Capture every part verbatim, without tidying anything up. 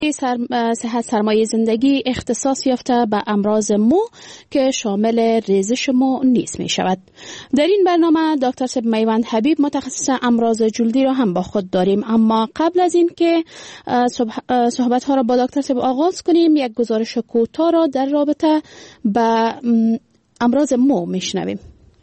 سر... صحت سرمایه زندگی اختصاص یافته به امراض مو که شامل ریزش مو نیز می شود. در این برنامه دکتر سب میوند حبیب متخصص امراض جلدی را هم با خود داریم، اما قبل از این که صحبت ها را با دکتر سب آغاز کنیم یک گزارش کوتاه را در رابطه با امراض مو میشنویم.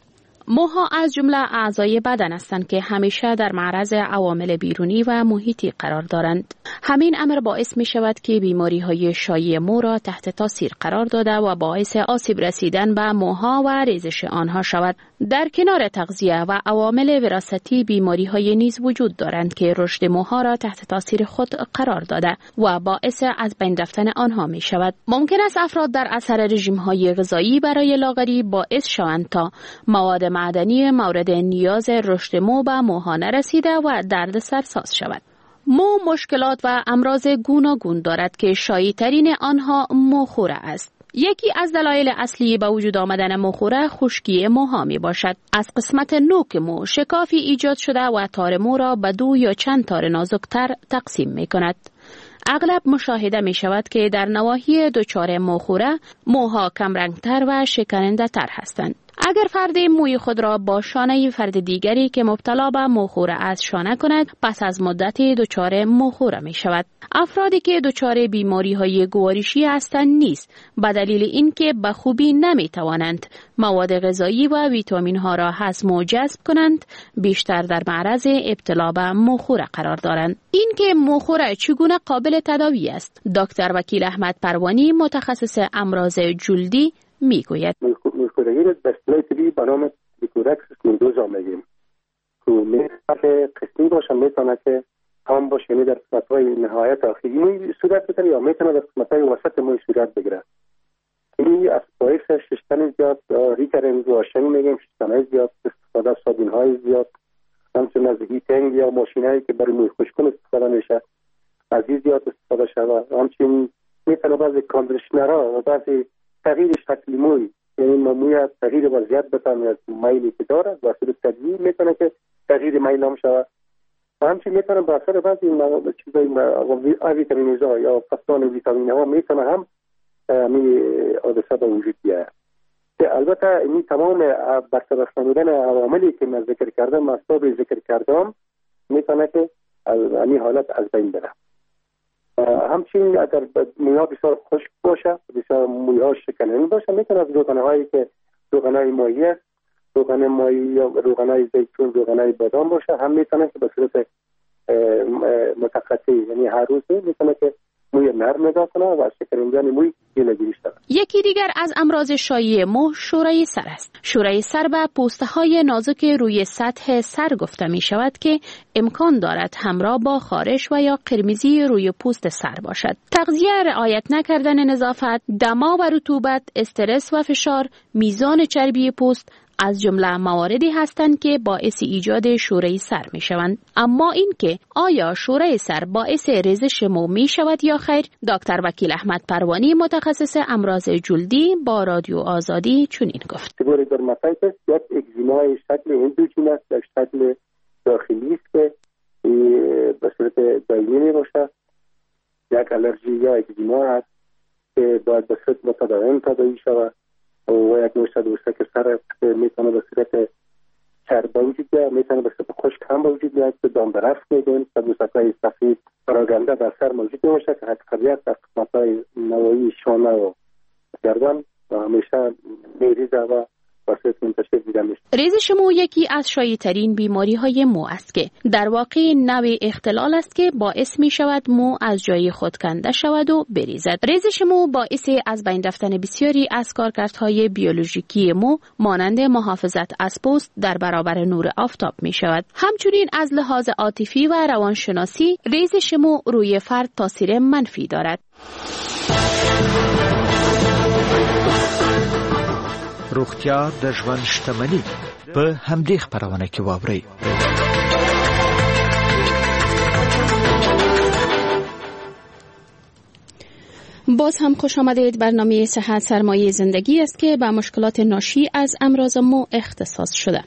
موها از جمله اعضای بدن هستند که همیشه در معرض عوامل بیرونی و محیطی قرار دارند. همین امر باعث می شود که بیماری های شایع مو را تحت تاثیر قرار داده و باعث آسیب رسیدن به موها و ریزش آنها شود. در کنار تغذیه و عوامل وراثتی، بیماری های نیز وجود دارند که رشد موها را تحت تاثیر خود قرار داده و باعث از بین رفتن آنها می شود. ممکن است افراد در اثر رژیم های غذایی برای لاغری باعث شوند تا مواد معدنی مورد نیاز رشد مو به موها نرسیده و دردسر ساز شود. مو مشکلات و امراض گوناگون دارد که شایع‌ترین آنها موخوره است. یکی از دلایل اصلی به وجود آمدن موخوره خشکی موها می باشد. از قسمت نوک مو شکافی ایجاد شده و تار مو را به دو یا چند تار نازکتر تقسیم می کند. اغلب مشاهده می شود که در نواحی دچار موخوره موها کمرنگتر و شکننده تر هستند. اگر فرد موی خود را با شانه فرد دیگری که مبتلا به موخوره است شانه کند، پس از مدتی دچار موخوره می شود. افرادی که دچار بیماری های گوارشی هستند نیز به دلیل اینکه به خوبی نمی توانند مواد غذایی و ویتامین ها را هضم و جذب کنند، بیشتر در معرض ابتلا به موخوره قرار دارند. اینکه موخوره چگونه قابل تداوی است، دکتر وکیل احمد پروانی متخصص امراض جلدی می گوید. موخورگی را به اصطلاح طبی به نام لیکورکس اسکلروزا میگیم که میتونه قسمی باشه، میتونه که تام باشه، یعنی در قسمت‌های نهایت آخری موی صورت بگیره یا میتونه در قسمت‌های وسط موی صورت بگیره. این از باعث شستن زیاد، ریکرنس واشنگ میگیم، شستن زیاد، استفاده از صابون‌های زیاد، همچنین از هیتینگ یا ماشینایی که برای موی خشک‌کن استفاده میشه از این زیاد استفاده شده. همچنین میتونه بعضی کاندیشنرها و بعضی تغییر شکل موی، یعنی موی از تغییر وضعیت بتونه از میلی که داره و صورت تغییر میتونه که تغییر میل هم شود. و همچنین میتونه به اثر بعضی چیزای ویتامین‌ها یا فقدان ویتامین‌ها میتونه هم می حادثه به وجود بیاید. البته این تمام برطرف نمودن عواملی که من ذکر کردم، اسباب ذکر کردم، میتونه که از این حالت از بین بره. همچنین اگر موی‌ها بسیار خشک باشه، بسیار موی‌ها شکننده باشه، میتونه از روغن‌هایی که روغن‌های ماهی است، روغن ماهی یا روغن‌های زیتون، روغن‌های بادام باشه، هم میتونه که به صورت متقطع، یعنی هر روز میتونه که موی نرم نگاه کنه و از شکنندگی موی جلوگیری شود. یکی دیگر از امراض شایع مو شوره سر است. شوره سر به پوسته‌های نازک روی سطح سر گفته می شود که امکان دارد همراه با خارش و یا قرمزی روی پوست سر باشد. تغذیه، رعایت نکردن نظافت، دما و رطوبت، استرس و فشار، میزان چربی پوست از جمله مواردی هستند که باعث ایجاد شوره سر می شوند. اما اینکه آیا شوره سر باعث ریزش مو می شود یا خیر، دکتر وکیل احمد پروانی متخصص امراض جلدی با رادیو آزادی چنین گفت. تیبور درماتایتس یک اگزیمای شکل اندوژین است، یک شکل داخلی است که به صورت دائمی می باشد. یک آلرژی یا اگزیما است که باید به صورت متداوم تداوی شود و یک نوع صدوسته که سر میتونه به صورت چرب وجود بیاید، میتونه به صورت خشک هم وجود بیاید که دامدرفت میگیم. صدوسته‌های سفید پراگنده در سر موجود میشه که اکثریت در قسمت‌های نواحی شانه و گردن و همیشه میریزه و ریزش مو یکی از شایع‌ترین بیماری‌های مو است که در واقع نوع اختلال است که باعث می شود مو از جای خود کنده شود و بریزد. ریزش مو باعث از بین رفتن بسیاری از کارکردهای بیولوژیکی مو مانند محافظت از پوست در برابر نور آفتاب می شود. همچنین از لحاظ عاطفی و روانشناسی ریزش مو روی فرد تاثیر منفی دارد. روغتیا د ژوند شتمني په همدې خبرونه کې واورئ. باز هم خوش آمدید. برنامه صحت سرمایه زندگی است که به مشکلات ناشی از امراض مو اختصاص شده.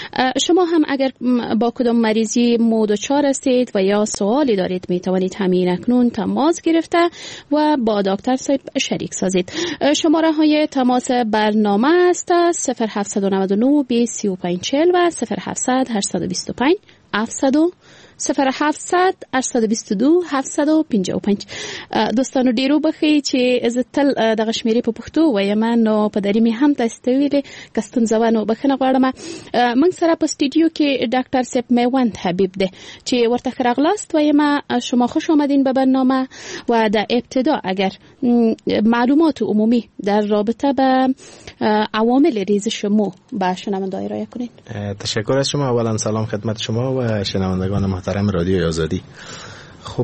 شما هم اگر با کدام مریضی مو دچار هستید و یا سوالی دارید می توانید همین اکنون تماس گرفته و با دکتر صاحب شریک سازید. شماره های تماس برنامه است صفر هفت نه نه بیست سی و پنج چهل و صفر هفت هشت دو پنج هفتصد صفر هفتصد هشت دو دو هفتصد و پنجاه و پنج. دوستانو ډیرو بخی چې از تل دغه شمیرې په پښتو وایم نو په دری می هم تاسو ته ویلې کستون زوانو بخنه غواړم. موږ سره په استودیو کې ډاکټر سپ میوند حبیب ده چې ورته راغلاست وایم شما خوش آمدین به برنامه و در ابتدا اگر معلومات عمومی در رابطه با عوامل ریزش مو با شنوندگان ارائه کنید. تشکر از شما. اولا سلام خدمت شما و شنوندگان محترم رادیو آزادی. خب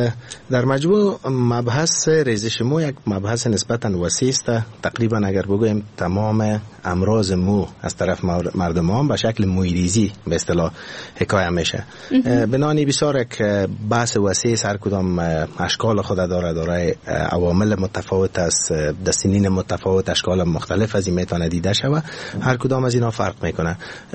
در مجموع مبحث ریزش مو یک مبحث نسبتاً وسیع است. تقریبا اگر بگویم تمام امراض مو از طرف مردمان به شکل موی ریزی به اصطلاح حکایه میشه. بنانی بسیار یک بحث وسیع هر کدام اشکال خود داره، داره عوامل متفاوت است، در سنین متفاوت اشکال مختلف از این میتونه دیده شود. هر کدام از اینا فرق میکنه.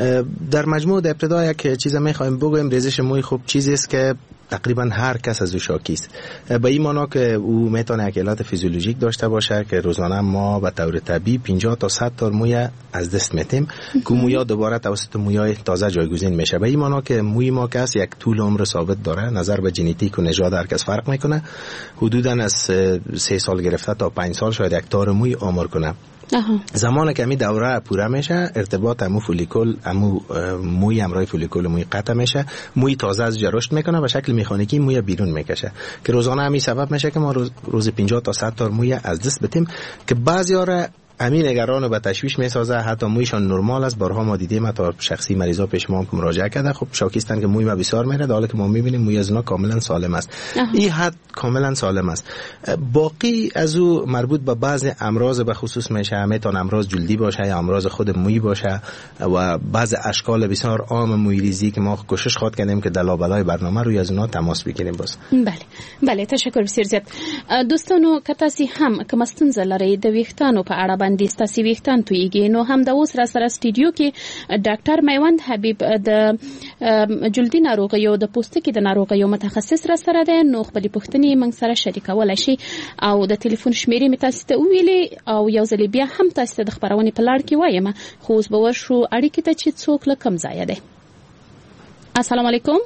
در مجموع در ابتدا یک چیز میخوایم بگویم ریزش موی خوب چیزی است که تقریبا هر کس از او شاکی است. به این معنا که او میتونه یک علت فیزیولوژیک داشته باشه که روزانه ما به طور طبیعی پنجاه تا صد تا موی از دست میتیم که مویا دوباره توسط مویای تازه جایگزین میشه. به این معنا که موی ما کس یک طول عمر ثابت داره. نظر به ژنتیک و نژاد هر کس فرق میکنه. حدودا از سه سال گرفته تا پنج سال شاید یک تار موی عمر کنه. آها. زمان که می دوره پوره میشه ارتباط امو فولیکول امو موی امرای فولیکول موی قطع میشه، موی تازه از رشد میکنه و شکل مکانیکی موی بیرون میکشه که روزانه همین سبب میشه که ما روز, روز پنجاه تا صد تا موی از دست بدیم که بعضیا را امین نگران به تشویش میسازه. حتی مویشان نرمال است. بارها ما دیدیم تا شخصی مریضا پیش ما که مراجعه کرده خب شاکیستن که موی ما بسیار میره، در حالی که ما میبینیم موی از اونا کاملا سالم است. این حد کاملا سالم است. باقی از او مربوط به بعضی امراض به خصوص میشه. میتونه امراض جلدی باشه یا امراض خود موی باشه و بعض اشکال بسیار عام موی ریزی که ما کوشش خواد کردیم که در لابلای برنامه روی از اونا تماس بگیریم. باز بله بله تشکر بسیار زیاد. دوستانو کتاسی هم که مستنزه لري د ویښتانو په اړه باندې ستاسو ویښتان تویږي نو هم د اوس را سره استودیو کې ډاکټر میوند حبیب د جلدی ناروغیو د پوستکي د ناروغیو متخصص را سره ده. نو خپل پوښتنې موږ سره شریکولای شي او د ټلیفون شمیرې می تاسو ته ویلې او یو ځل بیا هم تاسو ته د خبرونې په لړ کې وایم خو اوس به ورشو اړیکې ته چې څوک له کم ځای ده. السلام علیکم.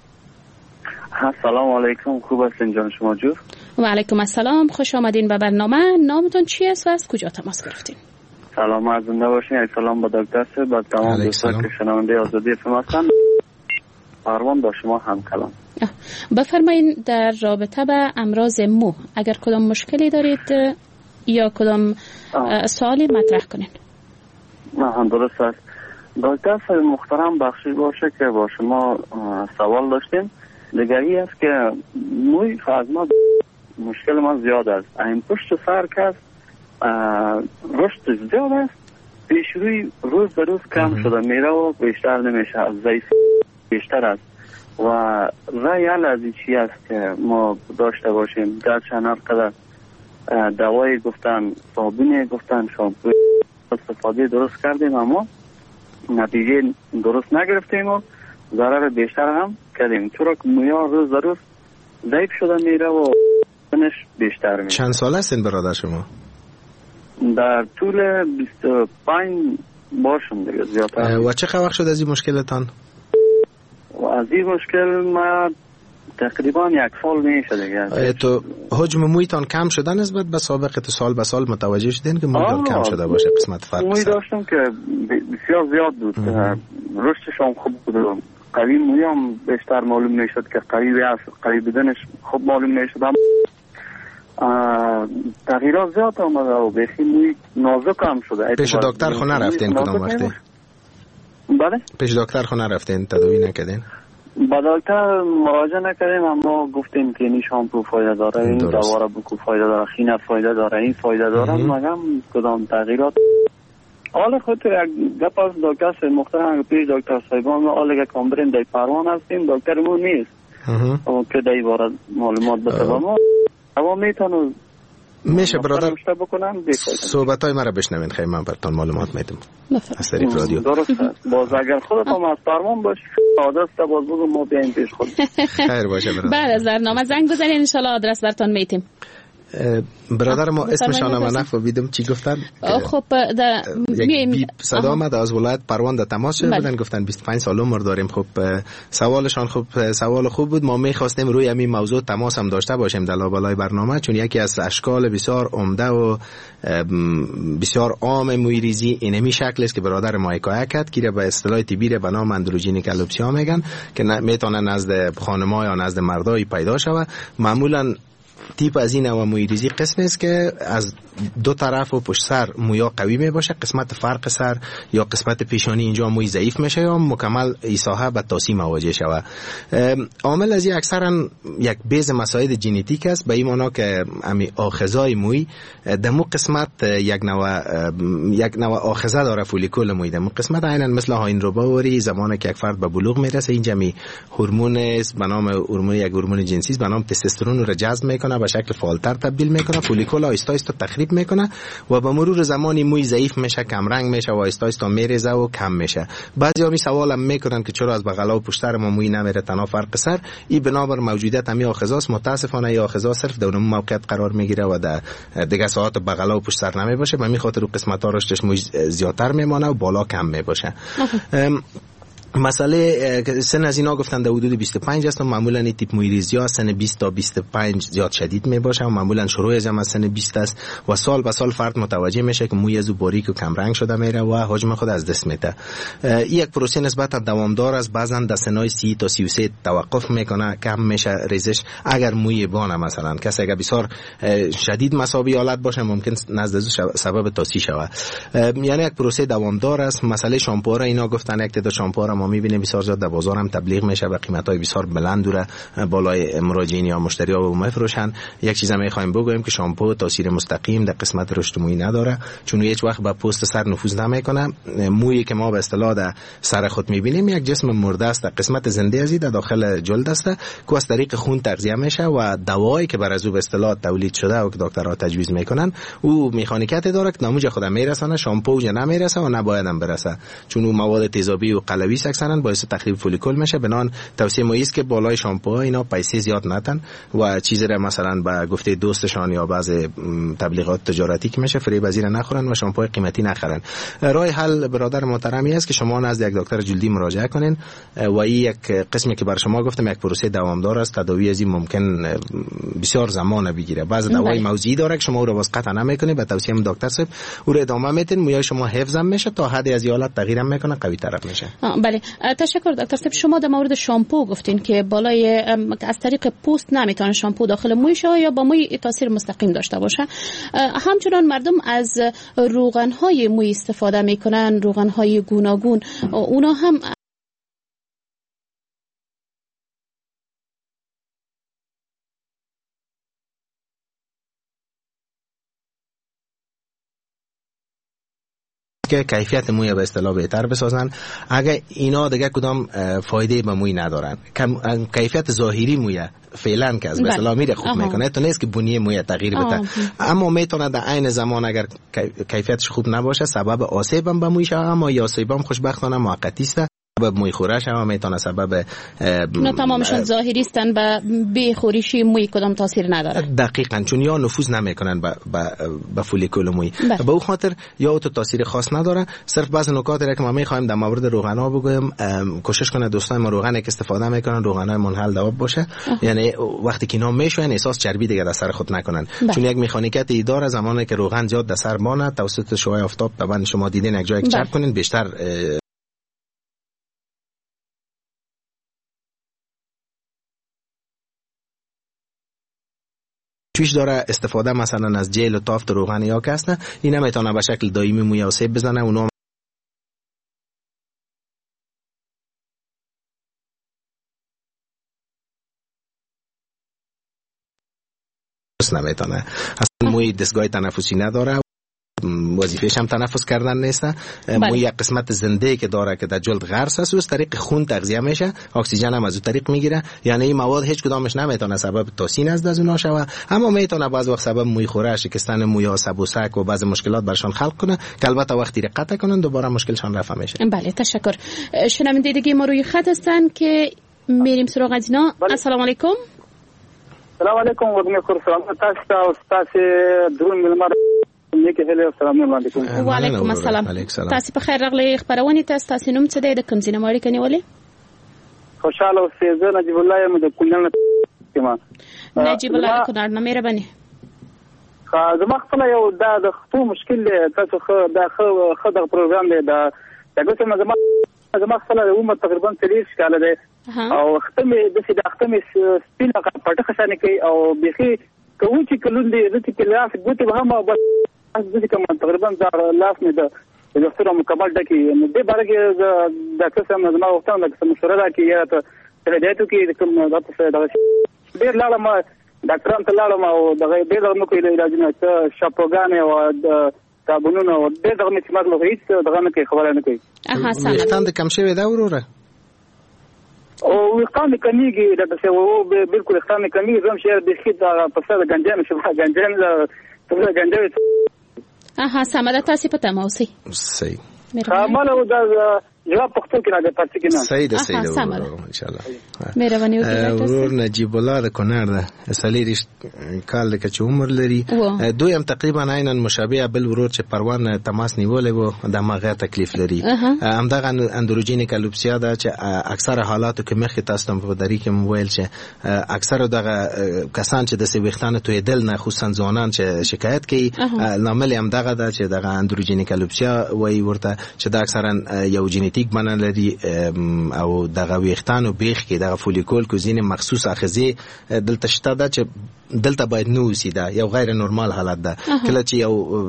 السلام علیکم. خوب هستین جان شما جور؟ و علیکم السلام. خوش آمدین به برنامه. نامتون چی است و از کجا تماس گرفتین؟ سلام از زنده باشین. سلام با دکتر صاحب، با تمام دوستان که شنونده آزادی اف ام هستن. پروان با شما هم کلام. بفرمایین در رابطه با امراض مو اگر کدام مشکلی دارید یا کدام سوالی مطرح کنین. نه درست است. دکتر صاحب محترم بخشی باشه که با شما سوال داشتیم. دیگری است که موی از ما مشکل ما زیاد است. این پشت سر که رشد زیاد است، پیش روی روز به روز کم شده میره و بیشتر نمیشه، ضعیف بیشتر است و رای حل از این چی است که ما داشته باشیم. گرچه هر قدر دوای گفتن، صابونی گفتن، شامپوی استفاده درست کردیم اما نتیجه درست نگرفتیم و ضرر بیشتر هم کردیم، چرا که مویا روز به روز ضعیف شده میره و سنش بیشتر میره. چند سال هستین برادر شما؟ در طول بیست و پنج باشم دیگه زیادتر. و چه وقت شد از این مشکلتان؟ و از این مشکل ما تقریبا یک سال میشه دیگه. تو حجم مویتان کم شده نسبت به سابق؟ تو سال به سال متوجه شدین که مویتان کم شده باشه؟ قسمت فرق موی داشتم که بسیار زیاد بود، رشدش هم خوب بود، قوی موی هم بیشتر معلوم میشد که قوی است، قوی بدنش خوب معلوم میشد. تغییرات زیاد آمده و بخی موی نازک هم شده. پیش دکتر خونه رفتین کدام وقتی؟ بله؟ پیش دکتر خونه رفتین تداوی نکردین؟ با دکتر مراجعه نکردیم اما گفتیم که این شامپو فایده داره، این دواره بکو فایده داره، خینه فایده داره، این فایده داره، مگم کدام تغییرات. حالا خود یک گپ از دکتر صاحب محترم پیش دکتر صاحبان حالا که کامبرین در پروان هستیم، دکترمون نیست که در این باره معلومات بده با ما. اما میتونم میشه برادر بکنم صحبت های مرا بشنوین، خیلی من براتون معلومات میدم از طریق رادیو. درسته. باز اگر خودت هم از فرمان باش آدرس تا باز بگو ما بیایم پیش خود. خیر باشه برادر. بعد از برنامه زنگ بزنین ان شاء الله آدرس براتون میتیم. برادر ما اسمشان هم نفهمیدم چی گفتن. خب در یک صدا آمد از ولایت پروان در تماس شده بودن، گفتن بیست و پنج سال عمر داریم. خب سوالشان خب سوال خوب بود. ما می‌خواستیم روی همین موضوع تماس هم داشته باشیم در لابلای برنامه، چون یکی از اشکال بسیار عمده و بسیار عام مویریزی اینمی شکل است که برادر ما حکایت کرد که به اصطلاح طبی به نام اندروژینیک الوپسیا میگن که میتونه نزد خانم‌ها یا نزد مردای پیدا شود. معمولاً تیپ از این نوع مویریزی قسم است که از دو طرف و پشت سر مویا قوی می باشه، قسمت فرق سر یا قسمت پیشانی اینجا موی ضعیف میشه یا مکمل ایساها به تاسی مواجه شود. عامل از این اکثرا یک بیز مسائل ژنتیک است، به این معنا که امی آخذای موی دمو قسمت یک نوع یک نوع آخذه داره، فولیکول موی دمو قسمت عیناً مثل هاین روباوری زمانی که یک فرد به بلوغ میرسه اینجا می هورمون است به نام هورمون یک هورمون جنسی به نام تستوسترون رو جذب میکنه، به شکل فالتر تبدیل میکنه، فولیکول آیستا آیستا تخریب میکنه و به مرور زمانی موی ضعیف میشه، کم رنگ میشه و آیستا آیستا میریزه و کم میشه. بعضی می سوالم میکنن که چرا از بغلا و پشتر ما موی نمیره تنها فرق سر؟ این بنابر موجودیت همین آخذاست. متاسفانه این آخذا صرف در اون موقعیت قرار میگیره و در دیگه ساعات بغلا و پشتر نمیباشه، به همین خاطر رو قسمت ها رشدش موی زیادتر میمانه و بالا کم میباشه. مسئله سن از اینا گفتن در حدود بیست و پنج است و معمولا این تیپ مویریزی ها سن بیست تا بیست و پنج زیاد شدید می باشه و معمولا شروع از هم سن بیست است و سال به سال فرد متوجه میشه که موی از او باریک و کم رنگ شده میره و حجم خود از دست میده. این یک پروسه نسبتا دوامدار است، بعضا در سنای سی تا سی و سه توقف میکنه، کم میشه ریزش. اگر موی بانه مثلا کسی اگر بسیار شدید مصابی حالت باشه ممکن نزد سبب تاسی شود، یعنی یک پروسه دوامدار است. مسئله شامپو را اینا گفتن یک تعداد شامپو ما میبینیم بسیار زیاد در بازار هم تبلیغ میشه و قیمتای بسیار بلند داره بالای مراجعین یا مشتری ها و میفروشن. یک چیز میخوایم بگویم که شامپو تاثیر مستقیم در قسمت رشد موی نداره، چون هیچ وقت به پوست سر نفوذ نمیکنه. مویی که ما به اصطلاح در سر خود میبینیم یک جسم مرده است، قسمت زنده ازی در داخل جلد است که از طریق خون تغذیه میشه و دوایی که بر از او به اصطلاح تولید شده و که دکترها تجویز میکنن او مکانیکیت داره که نموج خود میرسونه، شامپو جا نمیرسه و نباید هم برسه، چون او مواد تیزابی و قلوی اکثرا باعث تخریب فولیکول میشه. بنان توصیه ما است که بالای شامپو اینا پیسه زیاد نتن و چیزی را مثلا با گفته دوستشان یا بعض تبلیغات تجارتی که میشه فریب ازیر نخورن و شامپو قیمتی نخرن. راه حل برادر محترمی است که شما نزد یک دکتر جلدی مراجعه کنین و این یک قسمی که بر شما گفتم یک پروسه دوامدار است. تداوی از این ممکن بسیار زمان بگیره. بعض دوای موضعی داره که شما او رو باز قطع نمیکنید، به توصیه دکتر صاحب او رو ادامه میدین، موی شما حفظ میشه تا حدی از حالت تغییر میکنه، قوی تر میشه. بله تشکر دکتر صاحب. شما در مورد شامپو گفتین که بالای از طریق پوست نمیتونه شامپو داخل موی شه یا با موی تاثیر مستقیم داشته باشه. همچنان مردم از روغن های موی استفاده میکنن، روغن های گوناگون، اونا هم که کیفیت موی به اصطلاح بهتر بسازن. اگر اینا دیگه کدام فایده به موی ندارن، کیفیت ظاهری موی فعلا که از به اصطلاح میره خوب میکنه، تو نیست که بنیه موی تغییر بده، اما میتونه در عین زمان اگر کیفیتش خوب نباشه سبب آسیب هم به موی شه، اما یا آسیب هم خوشبختانه موقتی است. سبب موی خورش هم میتونه سبب نه تمامشون ظاهری استن و بی خوریشی موی کدام تاثیر نداره. دقیقاً، چون یا نفوذ نمیکنن به به فولیکول موی، به اون خاطر یا تو تاثیر خاص نداره. صرف بعض نکات را که ما میخوایم در مورد روغن ها بگویم، کوشش کنه دوستان ما روغنی که استفاده میکنن روغن های منحل آب باشه، یعنی وقتی که اینا میشوین احساس چربی دیگه در سر خود نکنن، چون یک مکانیکیت ای داره زمانی که روغن زیاد در سر مانه توسط شعاع آفتاب طبعا شما دیدین یک جایی چرب کنین بیشتر چیش داره. استفاده مثلا از جل و تافت روغن یا کسنه این نمیتونه به شکل دائمی موی آسیب بزنه، اونو نمیتونه. اصلا موی دستگاه تنفسی نداره وظیفه‌ش هم تنفس کردن نیست. مو یک قسمت زنده که داره که در جلد غرس است و از طریق خون تغذیه میشه، اکسیژن هم از اون طریق میگیره. یعنی این مواد هیچ کدامش نمیتونه سبب توسین از دزونا شوه، اما میتونه بعض وقت سبب موی خوره، شکستن موی یا سبوسک و بعض مشکلات برشان خلق کنه که البته وقتی رقت کنن دوباره مشکلشان رفع میشه. بله تشکر. شنونده دیگه ما روی خط هستن که میریم سراغ از اینا. السلام علیکم. سلام علیکم و علیکم السلام. تاسو تاسو درون ملمر نیکه هله السلام علیکم. و علیکم السلام. تاسو په خیر راغلی. خبرونه تاسو تاسو نوم څه دی، د کوم ځای نه مړی کني ولې؟ خوشاله اوسئ. زه نجیب الله یم د کونړ نه. نجیب الله کونړ نه مهرباني. زما خپل یو دا د خپل مشکل دی، تاسو خو دا خو خو د پروګرام دی دا دغه څه زما زما خپل عمر تقریبا ثلاثين کال دی او ختمه د سې د ختمه سپینه پټه خسانه کوي او بيخي کوم چې کلون دی د چې کلاس ګوتې به هم بس د کوم تقریبا دا لاس نه ده د سره مکمل ډکی نو د بارګه د قسم زما وختونه د قسم مشوره راکې یا ته هدایتو کې کوم د څه د ډیر لاله ما ډاکټران ته لاړم او دغه ډېر نو کوي علاج نه شاپوګان او د صابونونو او ډېر دغه چې مطلب هیڅ دغه نه کوي، خبره نه کوي. اها سم. وختان د کم شوی دا وروره او وختان کمیږي د څه وو بالکل وختان کمیږي زم شهر د خید په سره گنجان شو گنجان له گنجان. اها سم. دا تاسو پته مو سي صحیح. ماله دا جواب پختو کې راځي پاتې کې نه. صحیح ده صحیح ده ان شاء الله. مهرباني وکړئ. ورور نجیب الله د کونړ ده، سلیریش کال د کچ عمر لري. دوی هم تقریبا عیناً مشابه بل ورور چې پروان تماس نیولې وو د ماغه تکلیف لري. همدغه اندروجینیک الوپسیا ده چې اکثره حالاتو کې مخې تاسو په دری کې موبایل چې اکثره دغه کسان چې د سويختانه توې دل نه خصوصا ځوانان چې شکایت کوي لامل هم دغه ده چې دغه اندروجینیک الوپسیا وایي ورته چې دا اکثرا یو جنیتیک بنا لري او دغه ویختانو بیخ کې دغه فولیکول کوزین مخصوص اخذي دلته شته ده چې دلته باید نو سیده یو غیر نورمال حالت ده. کله چې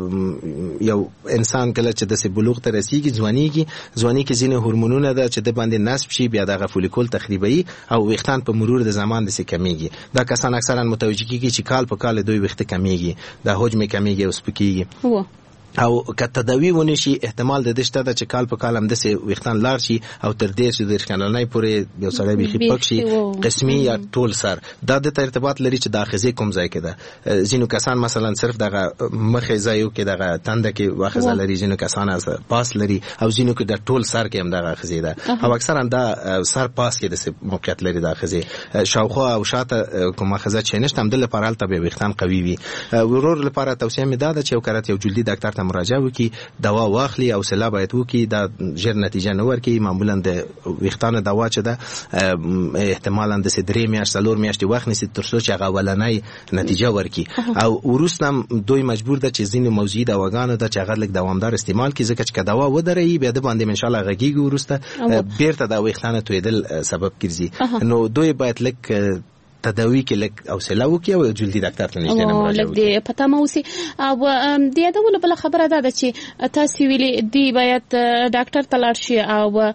یو یو انسان کله چې د بلوغ ته رسیږي ځوانيږي ځواني کې ځینې هورمونونه ده چې د باندې نصب شي بیا دغه فولیکول تخریبي او ویختان په مرور د زمان د سې کمیږي. دا کسان اکثرا متوجه کیږي چې کال په کال دوی ویخت کمیږي، د حجم کمیږي او سپکیږي او که تداوی ونی شي احتمال د دې شته چې کال په کال هم د سې ویختان لار شي او تر دې چې د ښکلنۍ پورې یو سړی بيخي پک شي قسمي یا ټول سر. دا د ارتباط لري چې د اخذې کوم ځای کې ده. ځینو کسان مثلا صرف دغه مخې ځایو کې دغه تنده کې واخذه لري، ځینو کسان از پاس لري او ځینو کې د ټول سر کې هم دغه اخذې ده او اکثرا دا سر پاس کې د موقعیت لري د اخذې شاوخوا او شاته کوم اخذه چې نشته هم د لپاره الته به ویختان قوي وي. ورور لپاره توصیه مې ده چې یو کرت یو جلدي ډاکټر مراجعه وکي، دوا واخلي او سلا باید وکي، دا ژر نتیجه نه ورکي. معمولا د ویختانه دوا چې ده احتمالاً د درې میاشتې څلور میاشتې وخت نیسي تر څو چې هغه اولنۍ نتیجه ورکي او وروسته دوی مجبور ده چې ځینې موضوعي دواګانو ده چې هغه لږ دوامدار استعمال کړي، ځکه چې که دوا ودرېږي بیا د باندې ان شاء الله غږیږي وروسته بیرته د ویختانه تویدل سبب ګرځي. نو دوی باید لږ تداوی کې لک او سلاو کې او جلدی ډاکټر ته نشته نه مراجعه وکړي. لکه پتا مو سي او د یادول بل خبره ده چې تاسو ویلي دی باید ډاکټر ته لاړ شي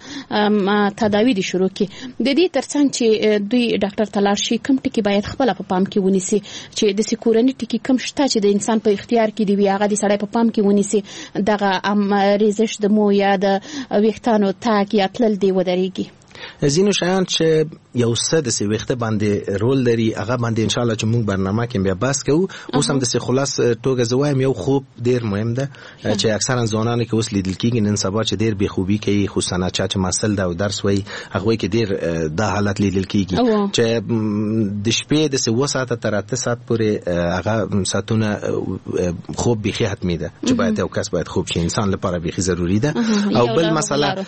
او تداوی دي شروع کړي. د دې ترڅنګ چې دوی ډاکټر ته لاړ شي کوم ټکی باید خپل په پام کې ونیسي چې د سکورنی ټکی کوم شته چې د انسان په اختیار کې دی وی هغه د سړی په پام کې ونیسي دغه ام ریزش د مو یا د ویختانو تاک یا تلل دی ودرېږي. زینو شایان چې یو څه د سی وخت باندې رول لري هغه باندې ان شاء الله چې موږ برنامه کې بیا بحث کوو. اوس هم د سی خلاص توګه زوایم یو خوب ډیر مهم ده چې اکثرا ځوانان کې اوس لیدل کېږي نن سبا چې ډیر بې خوبي کوي، خصوصا چې مسل ده او درس وای هغه کې ډیر دا حالت لیدل کېږي چې د شپې د سی و ساعت تر اته ساعت پورې هغه ساعتونه خوب بيخي حتمی ده چې باید یو کس باید خوب شي، انسان لپاره بيخي ضروری ده. او بل مسله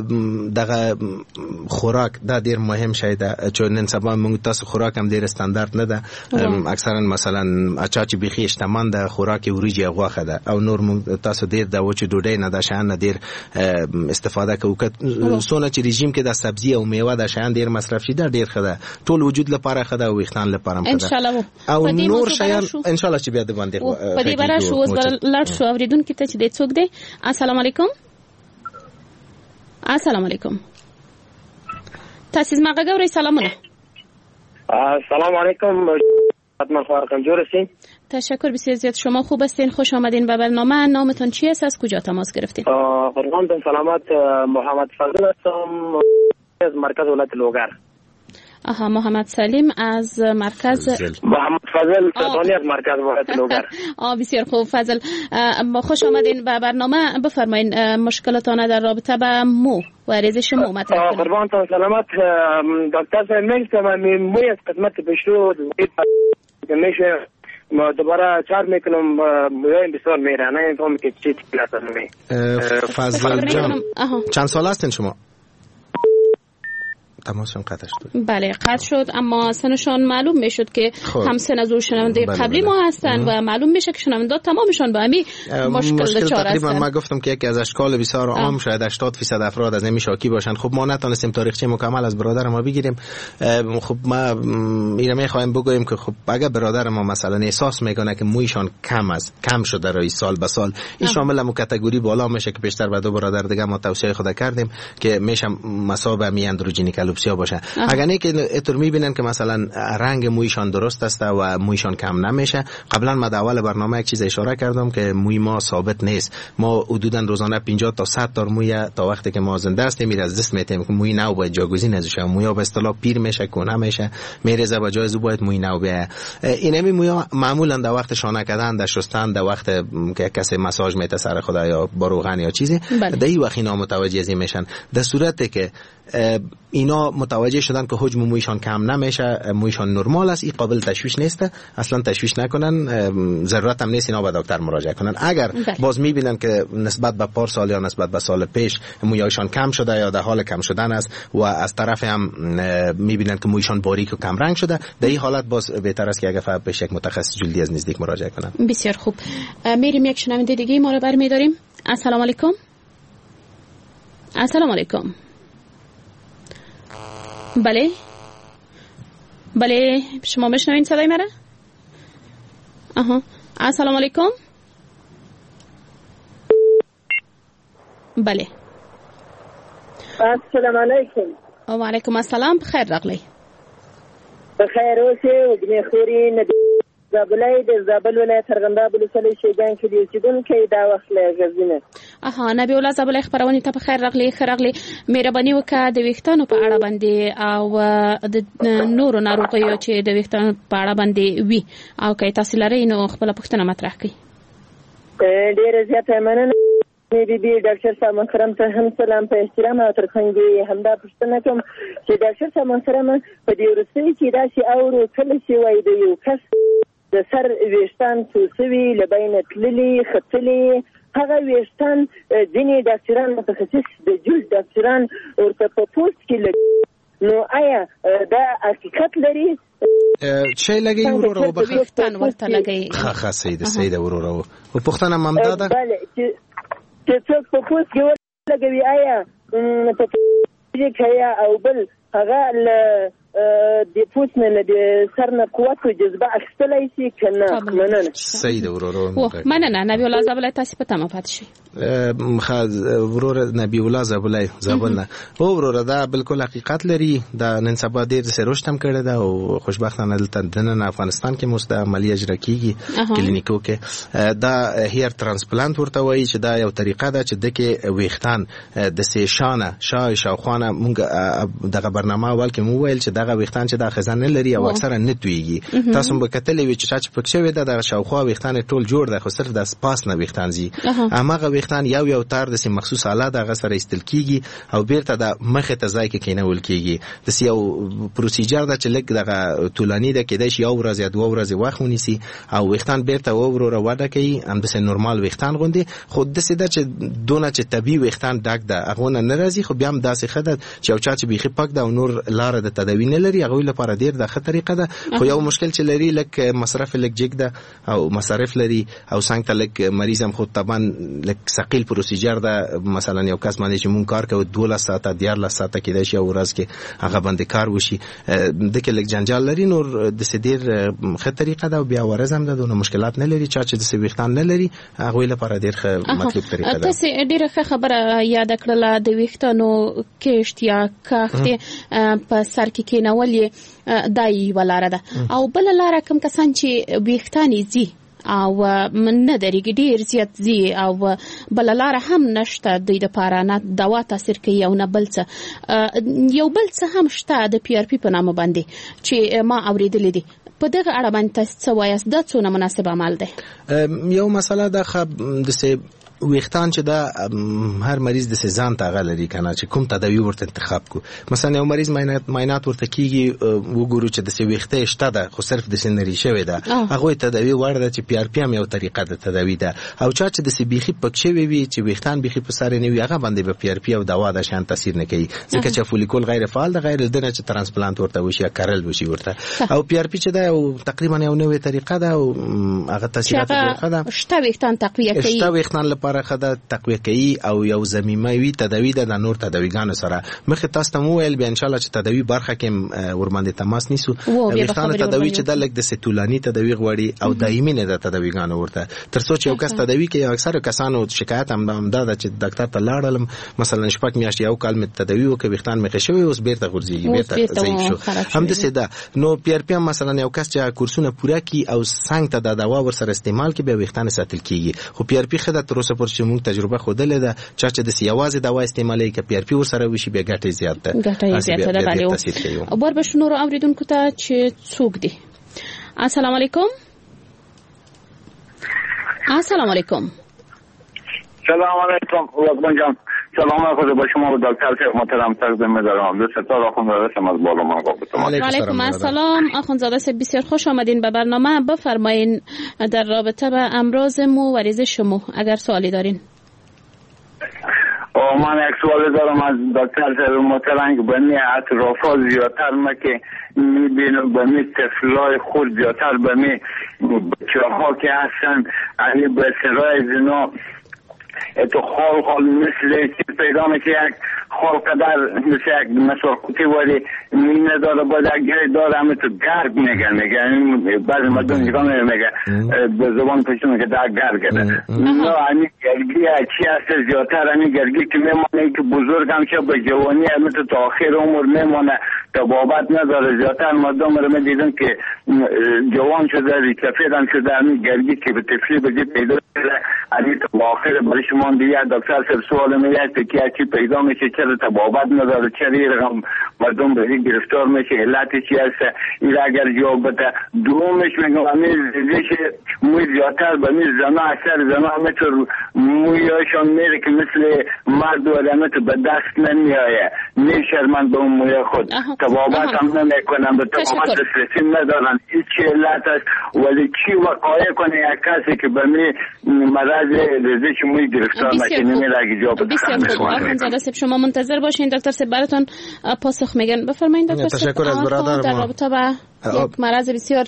دغه خوراک دا ډیر مهم شی ده چې نن سبا موږ تاسو خوراک هم ډیر ستاندارد نه ده. اکثرا مثلا اچا چې بيخي اشتمان ده خوراک وریجی غوخه ده او نور موږ تاسو ډیر د وچ ډوډۍ نه ده شان نه ډیر استفاده کوو. سونه چې رژیم کې د سبزی او میوه ده شان ډیر مصرف شي ده ډیر خده ټول وجود لپاره خده او ویختان لپاره هم خده او نور شیان ان شاء الله چې بیا د باندې په دې باره شو ولر شو اوریدونکو ته چې د څوک دی. السلام علیکم. السلام علیکم. تاسو زما غږ اورئ؟ سلامونه. السلام علیکم. خدمت خبر کمزور سي تشکر بسیار زیاد. شما خوب هستین؟ خوش آمدین به برنامه. نامتون چی است؟ از کجا تماس گرفتین؟ قربانتون سلامت. محمد فضل هستم از مرکز ولایت لوگر. آها، محمد سلیم از مرکز محمد فضل سلطانی از مرکز ولایت لوگر. آه بسیار خوب فضل، خوش آمدین به برنامه. بفرمایید مشکلاتان در رابطه با مو و ریزش مو مطرح کنید. قربانتون سلامت. دکتر صاحب میگم موی از قسمت پشتو میشه ما دوباره چار میکنم موی بسیار میره، نه اینطور که چی تکلیف نمی. فضل جان چند سال هستین شما؟ تماسم قطع شد. بله قطع شد، اما سنشان معلوم میشد که هم سن از شنونده بله قبلی بله. ما هستن و معلوم میشه که شنونده تمامشان با همین مشکل, مشکل دچار هستن. تقریبا ما گفتم که یکی از اشکال بسیار عام شاید هشتاد درصد افراد از نمی شاکی باشن. خب ما نتونستیم تاریخچه مکمل از برادر ما بگیریم. خب ما اینا میخوایم بگویم که خب اگر برادر ما مثلا احساس میکنه که مویشان کم است، کم شده روی سال به سال، این شامل مو کاتگوری بالا میشه که بیشتر به دو برادر دیگه ما توصیه خود کردیم که میشه مسابقه می اندروژنیک الوپسیا باشه. اگر نه که اتر میبینن که مثلا رنگ مویشان درست است و مویشان کم نمیشه. قبلا ما در اول برنامه یک چیز اشاره کردم که موی ما ثابت نیست. ما حدودا روزانه پنجاه تا صد تا موی تا وقتی که ما زنده هستیم میره از دست میتیم که موی نو باید جاگزین ازش. موی به اصطلاح پیر میشه، کهنه میشه، میرزه به جای از باید موی نو بیاد. اینمی موی معمولا در وقت شانه کردن، در شستن، در وقت که کسی مساج میته سر خدا یا با روغن یا چیزی، در این وقت اینا متوجه ازی میشن. در صورتی که اینا متوجه شدن که حجم مویشان کم نمیشه، مویشان نرمال است، این قابل تشویش نیست، اصلا تشویش نکنن، ضرورت هم نیست اینا به دکتر مراجعه کنن. اگر باز میبینن که نسبت به پار سال یا نسبت به سال پیش مویشان کم شده یا در حال کم شدن است و از طرف هم میبینن که مویشان باریک و کم رنگ شده، در این حالت باز بهتر است که اگر فقط پیش یک متخصص جلدی از نزدیک مراجعه کنن. بسیار خوب. میریم یک شنونده دیگه ما رو برمی‌داریم. السلام علیکم. السلام علیکم. بله بله شما میشنوین صدای مرا؟ آها. السلام علیکم. بله السلام علیکم. و علیکم السلام. بخیر راغلی. بخیر اوسئ. و بنخورین زابلای د زابل ولایت ارغنداب ولسوالۍ شیګان کې دی اوسیدونکي دا وخت له غزنه. اها نبی الله زابلای خبرونه ته بخیر راغلی. خیرغلی مهرباني وکړه د ویښتانو په اړه باندې او د نورو ناروغیو چې د ویښتانو په اړه باندې وي او که تاسو لرئ نو خپل پوښتنه مطرح کړئ. ډیره زیاته مننه. بی بی ډاکټر صاحب محترم ته هم سلام په احترام او ترڅنګ همدا پوښتنه کوم چې ډاکټر صاحب محترم په دې ورسې کې دا شی او کله شي وای د یو کس د سر ویشتان توسوي لبین تللی خطلی هغه ویشتان ځینې ډاکټران متخصص د جلد ډاکټران ورته په پوسټ کې لګي نو آیا دا حقیقت لري؟ چه لګي ورو به ویشتان ورته لګي؟ ښه ښه سید سید ورو او پښتنه ممدا ده. بله چې څوک په پوسټ کې ولګوي آیا په دې کې او بل هغه ل د پوسټ نه د سر نه قوت او جذبه اخستلای شي کنه؟ مننه سید ورو. مننه نبی الله زابلای تاسو په تمه پات شي. خاز ورور نبی الله زابلای زابلنه او ورور دا بالکل حقیقت لري. دا نن سبا ډیر سروشت هم کړی دا او خوشبختانه دلته د افغانستان کې مست عملی اجرا کیږي کلینیکو کې. دا هیر ترانسپلانت ورته وایي چې دا یو طریقه ده چې دغه ویښتان د سیشانه شای شاوخانه مونږ دغه برنامه اول کې مو ویل چې دغه ویښتان چې د خزانه لري او اکثرا نه تویږي. تاسو به کتلې وی چې چې پکښه وي د شاوخوا ویښتان ټول جوړ ده خو صرف د سپاس نه ویښتان زی امغه ویښتان یو یو تار د سیم مخصوص آله دغه سره استل کیږي او بیرته د مخه ته ځای کې کینول کیږي. د یو پروسیجر د چې لګ دغه طولانی ده کېدای شي یو ورځ یا دوه ورځې وخت ونیسي او ویښتان بیرته وروره وډه کوي هم د نورمال ویښتان غوندي. خو د سیده چې دونه چې طبي ویښتان ډک ده هغه نه ناراضي خو بیا هم داسې خدای چې او چا چې بيخي پاک ده او نور لار د تداوی نه لري هغه لپاره ډیر د ښه طریقه ده. خو یو مشکل چې لري لک مصرف لک جګ ده او مصارف لري او څنګه لک مریض هم خود طبعا لک ثقيل پروسیجر ده. مثلا یو کس باندې چې مونږ کار کوو دوه ساعته دیار ساعته کې د شي او ورځ کې هغه باندې کار وشي د کې لک جنجال لري نور د سدیر ښه طریقه ده او بیا ورزم ده دونه مشکلات نه لري. چا چې د سويختان نه لري هغه لپاره ډیر ښه مطلوب طریقه ده. تاسو ډیره ښه خبره یاد کړله د ویښتانو کېشت یا کاخت په سر کې کې تنظیمول دای ولاره ده او بل لاره کوم کسان چې ویښتان زی او من ندرېږي ډېر زیات زی او بل لاره هم نشته دوی دپاره نه دوا تاثیر کوي او نه بل څه. یو بل څه هم شته د پی آر پي په نامه باندې چې ما اورېدلی دي. په دغه اړه باندې تاسو څه وایاست؟ دا څونه مناسب عمل دی؟ یو مسله ده خو داسې ویختان چې دا هر مریض د ځان ته غلري کنه چې کوم تداوی ورته انتخاب کو. مثلا یو مریض معاینات ورته کیږي وګورو چې د څه ویخته شته ده خو صرف د سنري شوی ده هغه تداوی ورده چې پی آر پی هم یو طریقه د تداوی ده او چا چې د سی بیخي پکښې وي چې ویختان بیخي په سر نه وي هغه باندې به پی آر پی او دوا د شان تاثیر نه کوي ځکه چې فولیکول غیر فعال ده غیر دنه چې ترانسپلانت ورته وشي یا کارل وشي ورته او پی آر پی چې ده او تقریبا یو نوې طریقه ده او هغه تاثیرات طریقه ده شته ویختان تقویه کوي شته ویختان لپاره خدای تقویه کوي او یو زمینوي تداوی ده د نور تداویګانو سره مخه تاسو ته وویل بیا ان شاء الله چې تداوی برخه کې ورمنده تماس نیسو. ویختان تداوی چې د لګ د ستولانی تداوی غوړي او دایمي نه د تداویګانو ورته ترڅو چې یو کس تداوی کوي اکثر کسانو شکایت هم ده چې ډاکټر ته لاړم مثلا شپږ میاشتې یو کال می تداوی وکړ ویختان می خښوي اوس بیرته غورځيږي بیرته ضعیف شو هم د سیده نو پی آر پی مثلا یو کس چې کورسونه پوره کی او څنګه ته د دوا ور سره استعمال کې به ویختان ساتل کیږي خو پی آر پی خدای تر اوسه پورې موږ تجربه خوده ده چې چې د سیاوازه دوا استعمالي کې پی آر پی ور سره وشي به ګټه زیات ده ګټه زیات ده بله. او بر بشنو رو اوریدونکو ته چې څوک دي. السلام علیکم. السلام علیکم. سلام علیکم لطفاً جان. سلام خود با شما و دکتر صاحب محترم تقدیم می‌دارم. دوست دار آخوندزاده صاحب از بالا من گفتم. علیکم السلام آخوندزاده صاحب بسیار خوش آمدین به برنامه. بفرمایین در رابطه با امراض مو و ریزش مو اگر سوالی دارین. من یک سوال دارم از دکتر صاحب محترم که بنی اطرافا زیادتر ما که میبینم بنی طفلای خود زیادتر بنی بچه ها که هستن یعنی به سرای زنا تو خال خال مثل چیز پیدا میشه یک خال قدر مثل یک مثل قوطی ولی نداره باید یک گره داره همه تو گرگ میگن میگن بعضی مردم نگاه میگن به زبان پشتون میگه در گرگه ده نه همی گرگی چی هست زیادتر همی گرگی که میمانه که بزرگ همشه به جوانی همه تو تا آخر عمر میمانه تا بابت نداره زیادتر مردم رو میدیدن که جوان شده ریکفید هم شده همی گرگی که به تفلی بجی پیدا شده همی تا آخر برش مانده یک دکتر صرف سوال میگه که چی پیدا میشه چرا تبابت نداره چرا این رقم مردم به این گرفتار میشه علتی چی هست این اگر جواب بده دومش میگم همین ریزش موی زیادتر به می زنا اثر زنا همه تو مویاشان میره که مثل مرد و همه تو به دست نمیایه میشرمند به اون موی خود تبابت هم نمیکنن به تبابت دسترسی ندارن این چی علت است ولی چی وقایه کنه یک کسی که به می مرض ریزش موی گرفتار نشه نمیره اگه جواب بده. شما منتظر باشین دکتر صاحب براتون پاسخ میگن. بفرمایید دکتر صاحب. تشکر از برادر در رابطه با یک مرض بسیار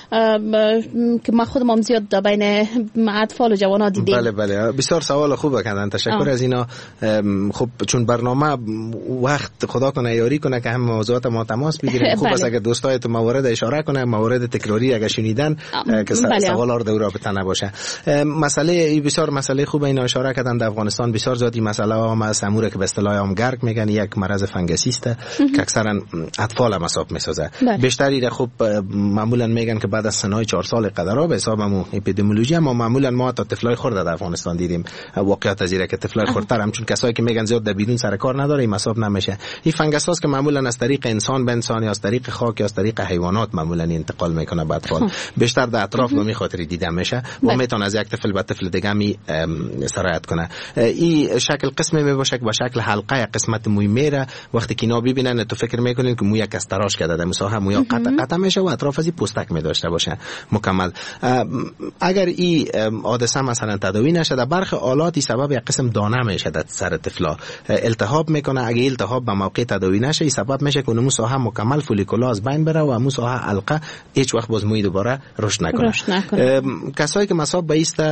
که ما خودم زیاد بین اطفال و جوانان دیدیم. بله بله بسیار سوال خوبه کردن. تشکر آه. از اینا. خب چون برنامه وقت خدا کنه یاری کنه که هم موضوعات ما تماس بگیریم خوب است اگر دوستای تو موارد اشاره کنه موارد تکراری اگر شنیدن که سوال ها در رابطه نباشه. مسئله بسیار مسئله خوبه اینا اشاره کردن. در افغانستان بسیار زیادی مسئله ها ما سموره که به اصطلاح هم گرگ میگن یک مرض فنگسی است که اکثرا اطفال هم حساب میسازه. بیشتری خب معمولا میگن که بعد از سنهای چهار سال قدرا به حسابمون اپیدمیولوژی ما معمولا ما تا طفلای خرد در افغانستان دیدیم واقعیت از اینه که طفلای خردتر هم چون کسایی که میگن زیاد در بیرون سر کار نداره این حساب نمیشه. این فنگس هاست که معمولا از طریق انسان به انسان یا از طریق خاک یا از طریق حیوانات معمولا انتقال میکنه به اطفال. بیشتر در اطراف به می خاطر دیده میشه و میتونه از یک طفل به طفل دیگه می سرایت کنه. این شکل قسمی می باشه که با شکل حلقه قسمت موی میره وقتی که اینا ببینن تو فکر میکنین که موی یک از تراش کرده در مساحه موی قطع قطع میشه و اطراف از پوستک می داشته باشه مکمل. اگر این حادثه مثلا تداوی نشه در برخی حالاتی سبب یک قسم دانه میشه در سر طفلا التهاب میکنه. اگه التهاب به موقع تداوی نشه این سبب میشه که اون مساحه مکمل فولیکولا از بین بره و اون مساحه حلقه هیچ وقت باز موی دوباره رشد نکنه. کسایی که مصاب به است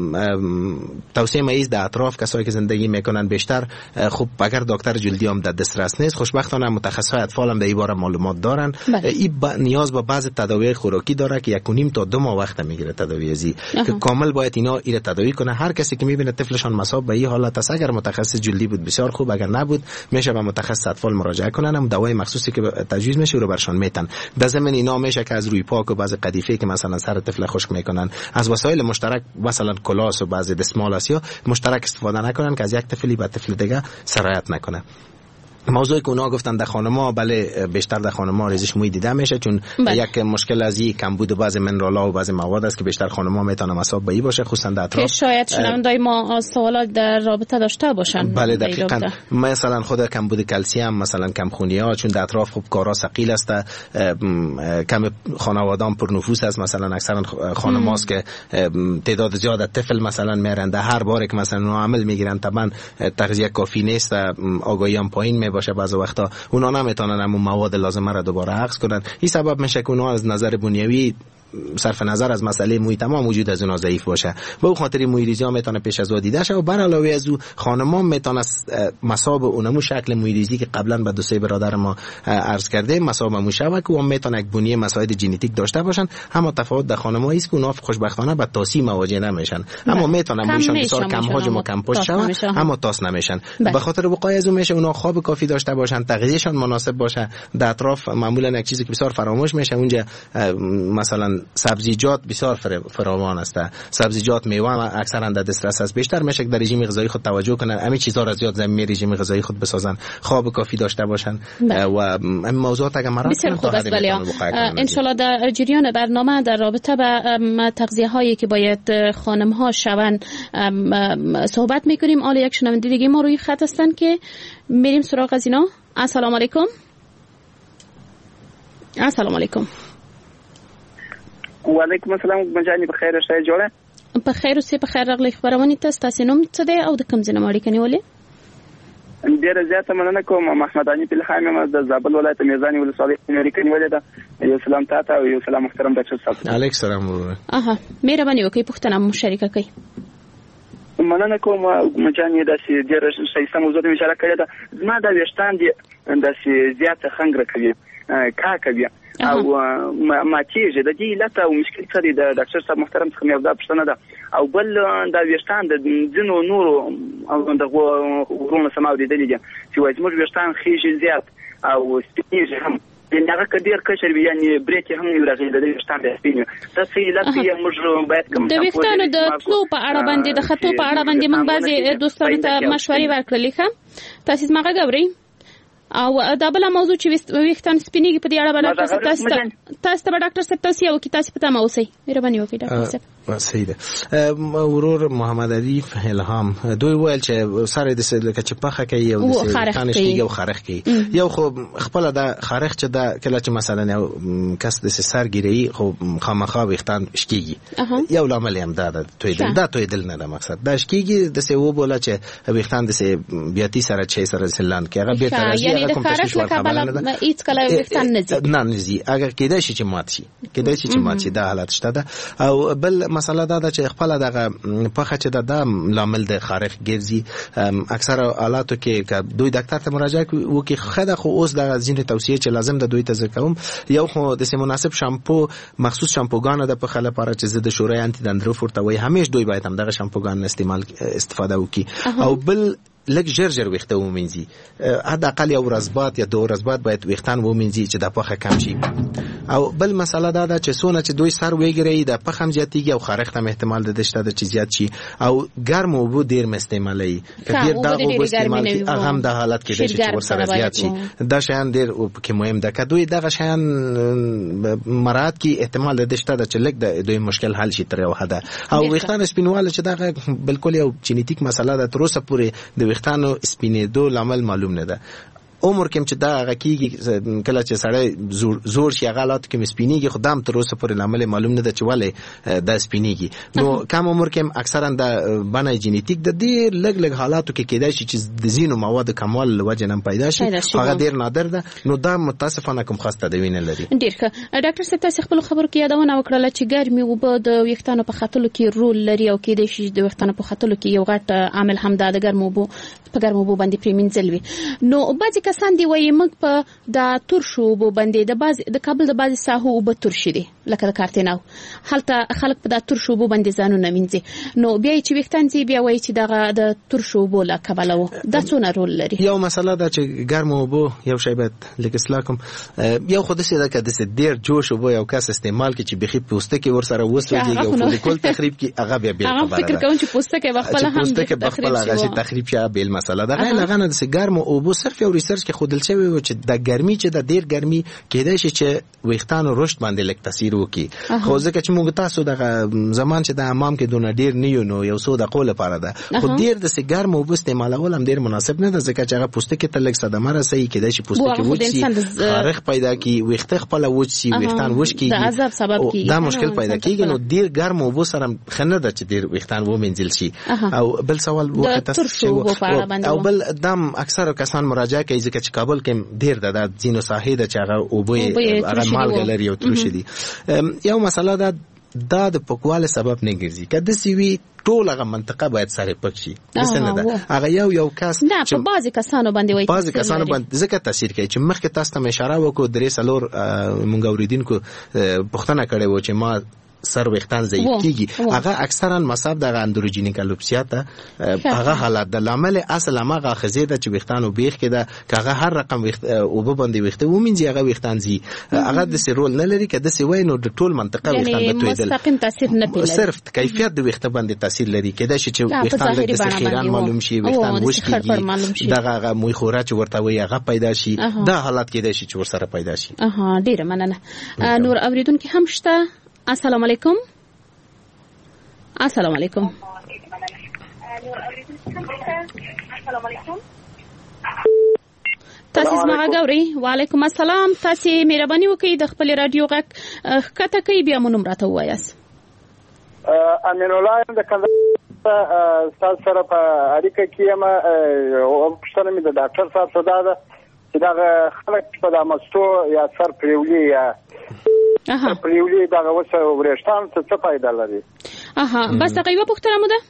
توصیه میز در اطراف کسایی که زندگی میکنن بیشتر خب اگر دکتر جلدی هم در دسترس نیست خوشبختانه متخصصای اطفال هم در این باره معلومات دارن. این نیاز به بعض تداوی خوراکی داره که یک و نیم تا دو ماه وقت میگیره تداوی ازی که کامل باید اینا ایره تداوی کنه. هر کسی که میبینه طفلشان مصاب به این حالت است، اگر متخصص جلدی بود بسیار خوب، اگر نبود میشه به متخصص اطفال مراجعه کنن، هم دوای مخصوصی که تجویز میشه رو برشان میتن. در ضمن اینا میشه که از روی پاک و بعض قدیفه که مثلا سر طفل خشک میکنن، از وسایل مشترک مثلا کلاس و بعضی دستمال است یا مشترک استفاده نکنن که از یک طفلی به طفل دیگه سرایت نکنه. موضوعی که اونا گفتن در خانم‌ها، بله بیشتر در خانم‌ها ریزش موی دیده میشه، چون بله. یک مشکل از این کمبود بعض منرال‌ها و بعض مواد است که بیشتر خانم‌ها میتونه مصاب به این باشه، خصوصا در اطراف. که شاید شنوندای ما سوالات در رابطه داشته باشن. بله دقیقاً. مثلا خود کمبود کلسیم، مثلا کمخونی‌ها، چون در اطراف خوب کارا ثقیل است، کم خانواده‌ام پرنفوس است، مثلا اکثرا خانم‌هاست که تعداد زیاد طفل مثلا میارن، در هر بار که مثلا اونها عمل میگیرن طبعا تغذیه کافی نیست، آگاهی هم پایین می باشه، بعضی وقتا اونا نمیتونن همون مواد لازمه را دوباره حفظ کنن. این سبب میشه که اونا از نظر بنیوی صرف نظر از مسئله موی تمام وجود از اونها ضعیف باشه. به خاطر موی ریزی ها میتونه پیش از او دیده شه و بر علاوه از او خانم‌ها میتونه مصاب اونمو شکل موی ریزی که قبلا به دو سه برادر ما عرض کرده مصاب مشابه که اون میتونه یک بنیه مسائل ژنتیک داشته باشن. اما تفاوت در خانم‌ها است که اونها خوشبختانه به تاسی مواجه نمیشن، اما میتونه مویشون بسیار کم حجم و کم پشت شوه اما تاس نمیشن. به خاطر وقایع از اون میشه اونها خواب کافی داشته باشن، تغذیهشون مناسب باشه. در اطراف معمولا یک چیزی که بسیار فراموش میشه اونجا مثلا سبزیجات بسیار فراوان است. سبزیجات، میوه اکثرا در دسترس است. بیشتر میشه در رژیم غذایی خود توجه کنن، همین چیزا را زیاد زمینه رژیم غذایی خود بسازن، خواب کافی داشته باشن و همین موضوعات اگر مرا بسیار خوب است. ولی ان شاء الله در جریان برنامه در رابطه با تغذیه هایی که باید خانم ها شون صحبت میکنیم. حالا یک شنونده دیگه ما روی خط هستن که میریم سراغ از اینا. السلام علیکم. السلام علیکم. و علیکم السلام. مجانی بخیر او شای جوړه؟ بخیر اوسې. بخیر راغلی. خبرونه تاسو تاسو نوم څه دی او د کوم ځای نه اړیکه نیولې؟ ډیره زیاته مننه کوم. محمد علي پلخان یم د زابل ولایت میزانی ولسوالۍ اړیکه نیولې ده. یو سلام تاسو او یو سلام محترم ډاکټر صاحب. علیک سلام ورور. اها مهرباني وکړئ پوښتنه مو شریکه کړئ. مننه کوم. مجانی داسې ډیره ښایسته موضوع ته اشاره کړې ده. زما د ویښتان دي داسې زیاته خنګره کوي، کا کوي او ماتیږي. د دې علت او مشکل څه دی د ډاکټر صاحب محترم څخه مې دا پوښتنه ده. او بل دا ویښتان د ځینو نورو او د غوړونو سم اورېدلي دي چې وایي زموږ ویښتان خیږي زیات او سپینېږي هم. یعنې هغه که ډېر کشر وي یعنې برېکې هم نه وي راغلي د دې ویښتان بیا سپین وي. دا څه علت دی؟ موږ باید کوم د ویښتانو د تلو په اړه باندې د خطو په اړه باندې موږ بعضې دوستانو ته مشورې ورکړلې. ښه تاسې زما غږ اورئ؟ او دا بل موضوع چې ویښتان سپینېږي په دې اړه به ډاکټر صاحب تاسو تاسو ته به ډاکټر صاحب توصیه وکړي. تاسو په تمه اوسئ. مهرباني وکړئ ډاکټر صاحب. صحیح ده. ورور محمد علی الهام دوی ویل چې سره د لکه چې پخه کوي او د خارخ کوي او خارخ کوي. یو خو خپل د خارخ چې دا کله چې مثلا یو کس د سرګیری خو خامخا ویښتان شکیږي، یو لامل هم دا ده توی دل دا توی دل نه ده مقصد دا شکیږي د څه و بوله چې ویښتان د څه بیاتی سره چې سره سلان کې هغه به تر یعنی د خارخ لکه بل هیڅ کله ویښتان نه ځي نه نزي اگر کېدای شي چې مات شي کېدای شي چې مات شي دا حالت شته ده. او بل مسله دا ده چې خپل دغه پخه چې د لامل د خارخ ګرځي اکثر حالاتو کې دوی ډاکټر ته مراجعه وکړي. خدای خو اوس د ځینې توصیه چې لازم د دوی ته ذکروم، یو خو د مناسب شامپو مخصوص شامپوګان د پخه لپاره چې د شورای انټي دندروف ورته وي همیش دوی باید هم دغه شامپوګان استعمال استفاده وکړي. او بل لږ ژر ژر ویښته ومینځي، حداقل یو ورځ بعد یا دوه ورځ بعد باید ویښتان ومینځي چې د پخه کم شي. او بل مسله دا ده چې څونه چې دوی سر ویګري د پخه هم زیاتېږي او خارښت هم احتمال ده شته چې زیات شي. او ګرم اوبه ډېر مستعملوي که ډېر داغ اوبه استعمال کړي هغه هم د حالت کې ده چې ورسره زیات شي. دا شیان ډېر کې مهم ده. که دوی دغه شیان مراعات کړي احتمال ده شته چې لږ د دوی مشکل حل شي تر یو حده. او ویښتان سپینواله چې دغه بالکل یو جینیټیک مسله ده، تر اوسه پورې د ویښتانو سپینېدو لامل معلوم نه ده. عمر کې چې دا غکیږي کله چې سړی زور زور شي غلط کې سپینیږي خدام تر اوسه پورې لامل معلوم نه ده چې ولې دا سپینیږي. نو کم عمر کې اکثرا د بنای جینیټیک د ډیر لګ لګ حالاتو کې کېدای شي چې د زینو مواد کمال لوجه نه پیدا شي، هغه ډیر نادر ده. نو دا متاسفانه کوم خاص تدوین لري. ډیر ښه ډاکټر صاحب تاسو خپل خبرو کې یادونه وکړه چې ګرمي وبو د ویښتانو په خاتلو کې رول لري او کېدای شي د ویښتانو په خاتلو کې یو غټ عامل هم د ګرمو وبو په ګرمو وبو باندې پریمینځل وي. نو بعضی کسان دی وایي موږ په د ترشو اوبو باندې د باز د کابل د بازي ساحو اوبه ترشي دي لکه د کارتیناو هلته خلک په د ترشو اوبو باندې ځانونه مینځي نو بیا چې وختان دي بیا وایي چې دغه د ترشو اوبو لا کبلو دا څونه رول لري یو مسله دا چې ګرم اوبو یو شی باید لکه اصلاح کوم یو خود څه دا کده څه ډیر جوش اوبو یو کس استعمال کی چې بخي پوستکی ور سره وسوږي یو فولیکول تخریب کی هغه بیا بیا خبره فکر کوم چې پوستکی بخپل هم پوستکی بخپل هغه تخریب شي بیل مسله دا نه لغنه د ګرم اوبو صرف یو ریسرچ کې خودل شوی و چې د ګرمي چې د ډیر ګرمي کېدای شي چې ویښتانو رشد باندې لک تاثیر وکړي خو ځکه چې موږ تاسو د زمان چې د امام کې دونه ډیر نیو نو یو څو د قوله لپاره ده خو ډیر د ګرم اوبو استعمالول هم ډیر مناسب نه ده ځکه چې هغه پوستکی ته لک صدمه رسي کېدای شي پوستکی وچی خارخ پیدا کی ویښته خپل وچی ویښتان وش کیږي د عذاب سبب کیږي دا مشکل پیدا کیږي نو ډیر ګرم اوبو سره خنه ده چې ډیر ویښتان و منځل شي او بل سوال وخت تاسو او بل دم اکثر کسان مراجعه کوي ځکه چې کابل کې ډیر د ځینو ساحې د چاغه اوبو هغه مالګه لري او ترشي دي یو مسله ده دا د پکواله سبب نه ګرځي کله سی وی ټول هغه منطقه باید سره پک شي څنګه ده هغه یو یو کس نه په بعضی کسانو باندې وایي بعضی کسانو باندې ځکه تاثیر کوي چې مخکې تاسو ته اشاره وکړو درې سلور مونږ اوریدونکو پوښتنه کړې و چې ما سر وختان ضعیف کیږي هغه اکثرا مصاب د اندروجینیک الوپسیا ته هغه حالت د لامل اصل هغه خزیده چې وختانو بیخ کده هغه هر رقم وخت او به باندې وخت و منځي هغه وختان زی هغه د سرول نه لري کده سی وای نو د ټول منطقه وختان به تویدل مستقیم تاثیر نه پیلري صرف کیفیت د وخت باندې تاثیر لري کده چې وختان د سخیران معلوم شي وختان وش کیږي دغه موي خورا چې ورته وي هغه پیدا شي دا حالت کېدای شي چې ور سره پیدا شي اها ډیره مننه نور اوریدونکو هم شته السلام علیکم السلام علیکم تاسو زما غوړی وعلیکم السلام تاسو مهرباني وکړئ د خپل رادیو غږ کته کوي بیا مونږ راته وایاست امین الله د کندهار تاسو سره په اړیکه کې ما او پښتنه مې د ډاکټر صاحب صدا ده چې دا خلک په دمستو یا سر پریولي یا اها پریولي دا وسه ورشتان څه فائدہ لري اها بس هغه یو پښتنه مو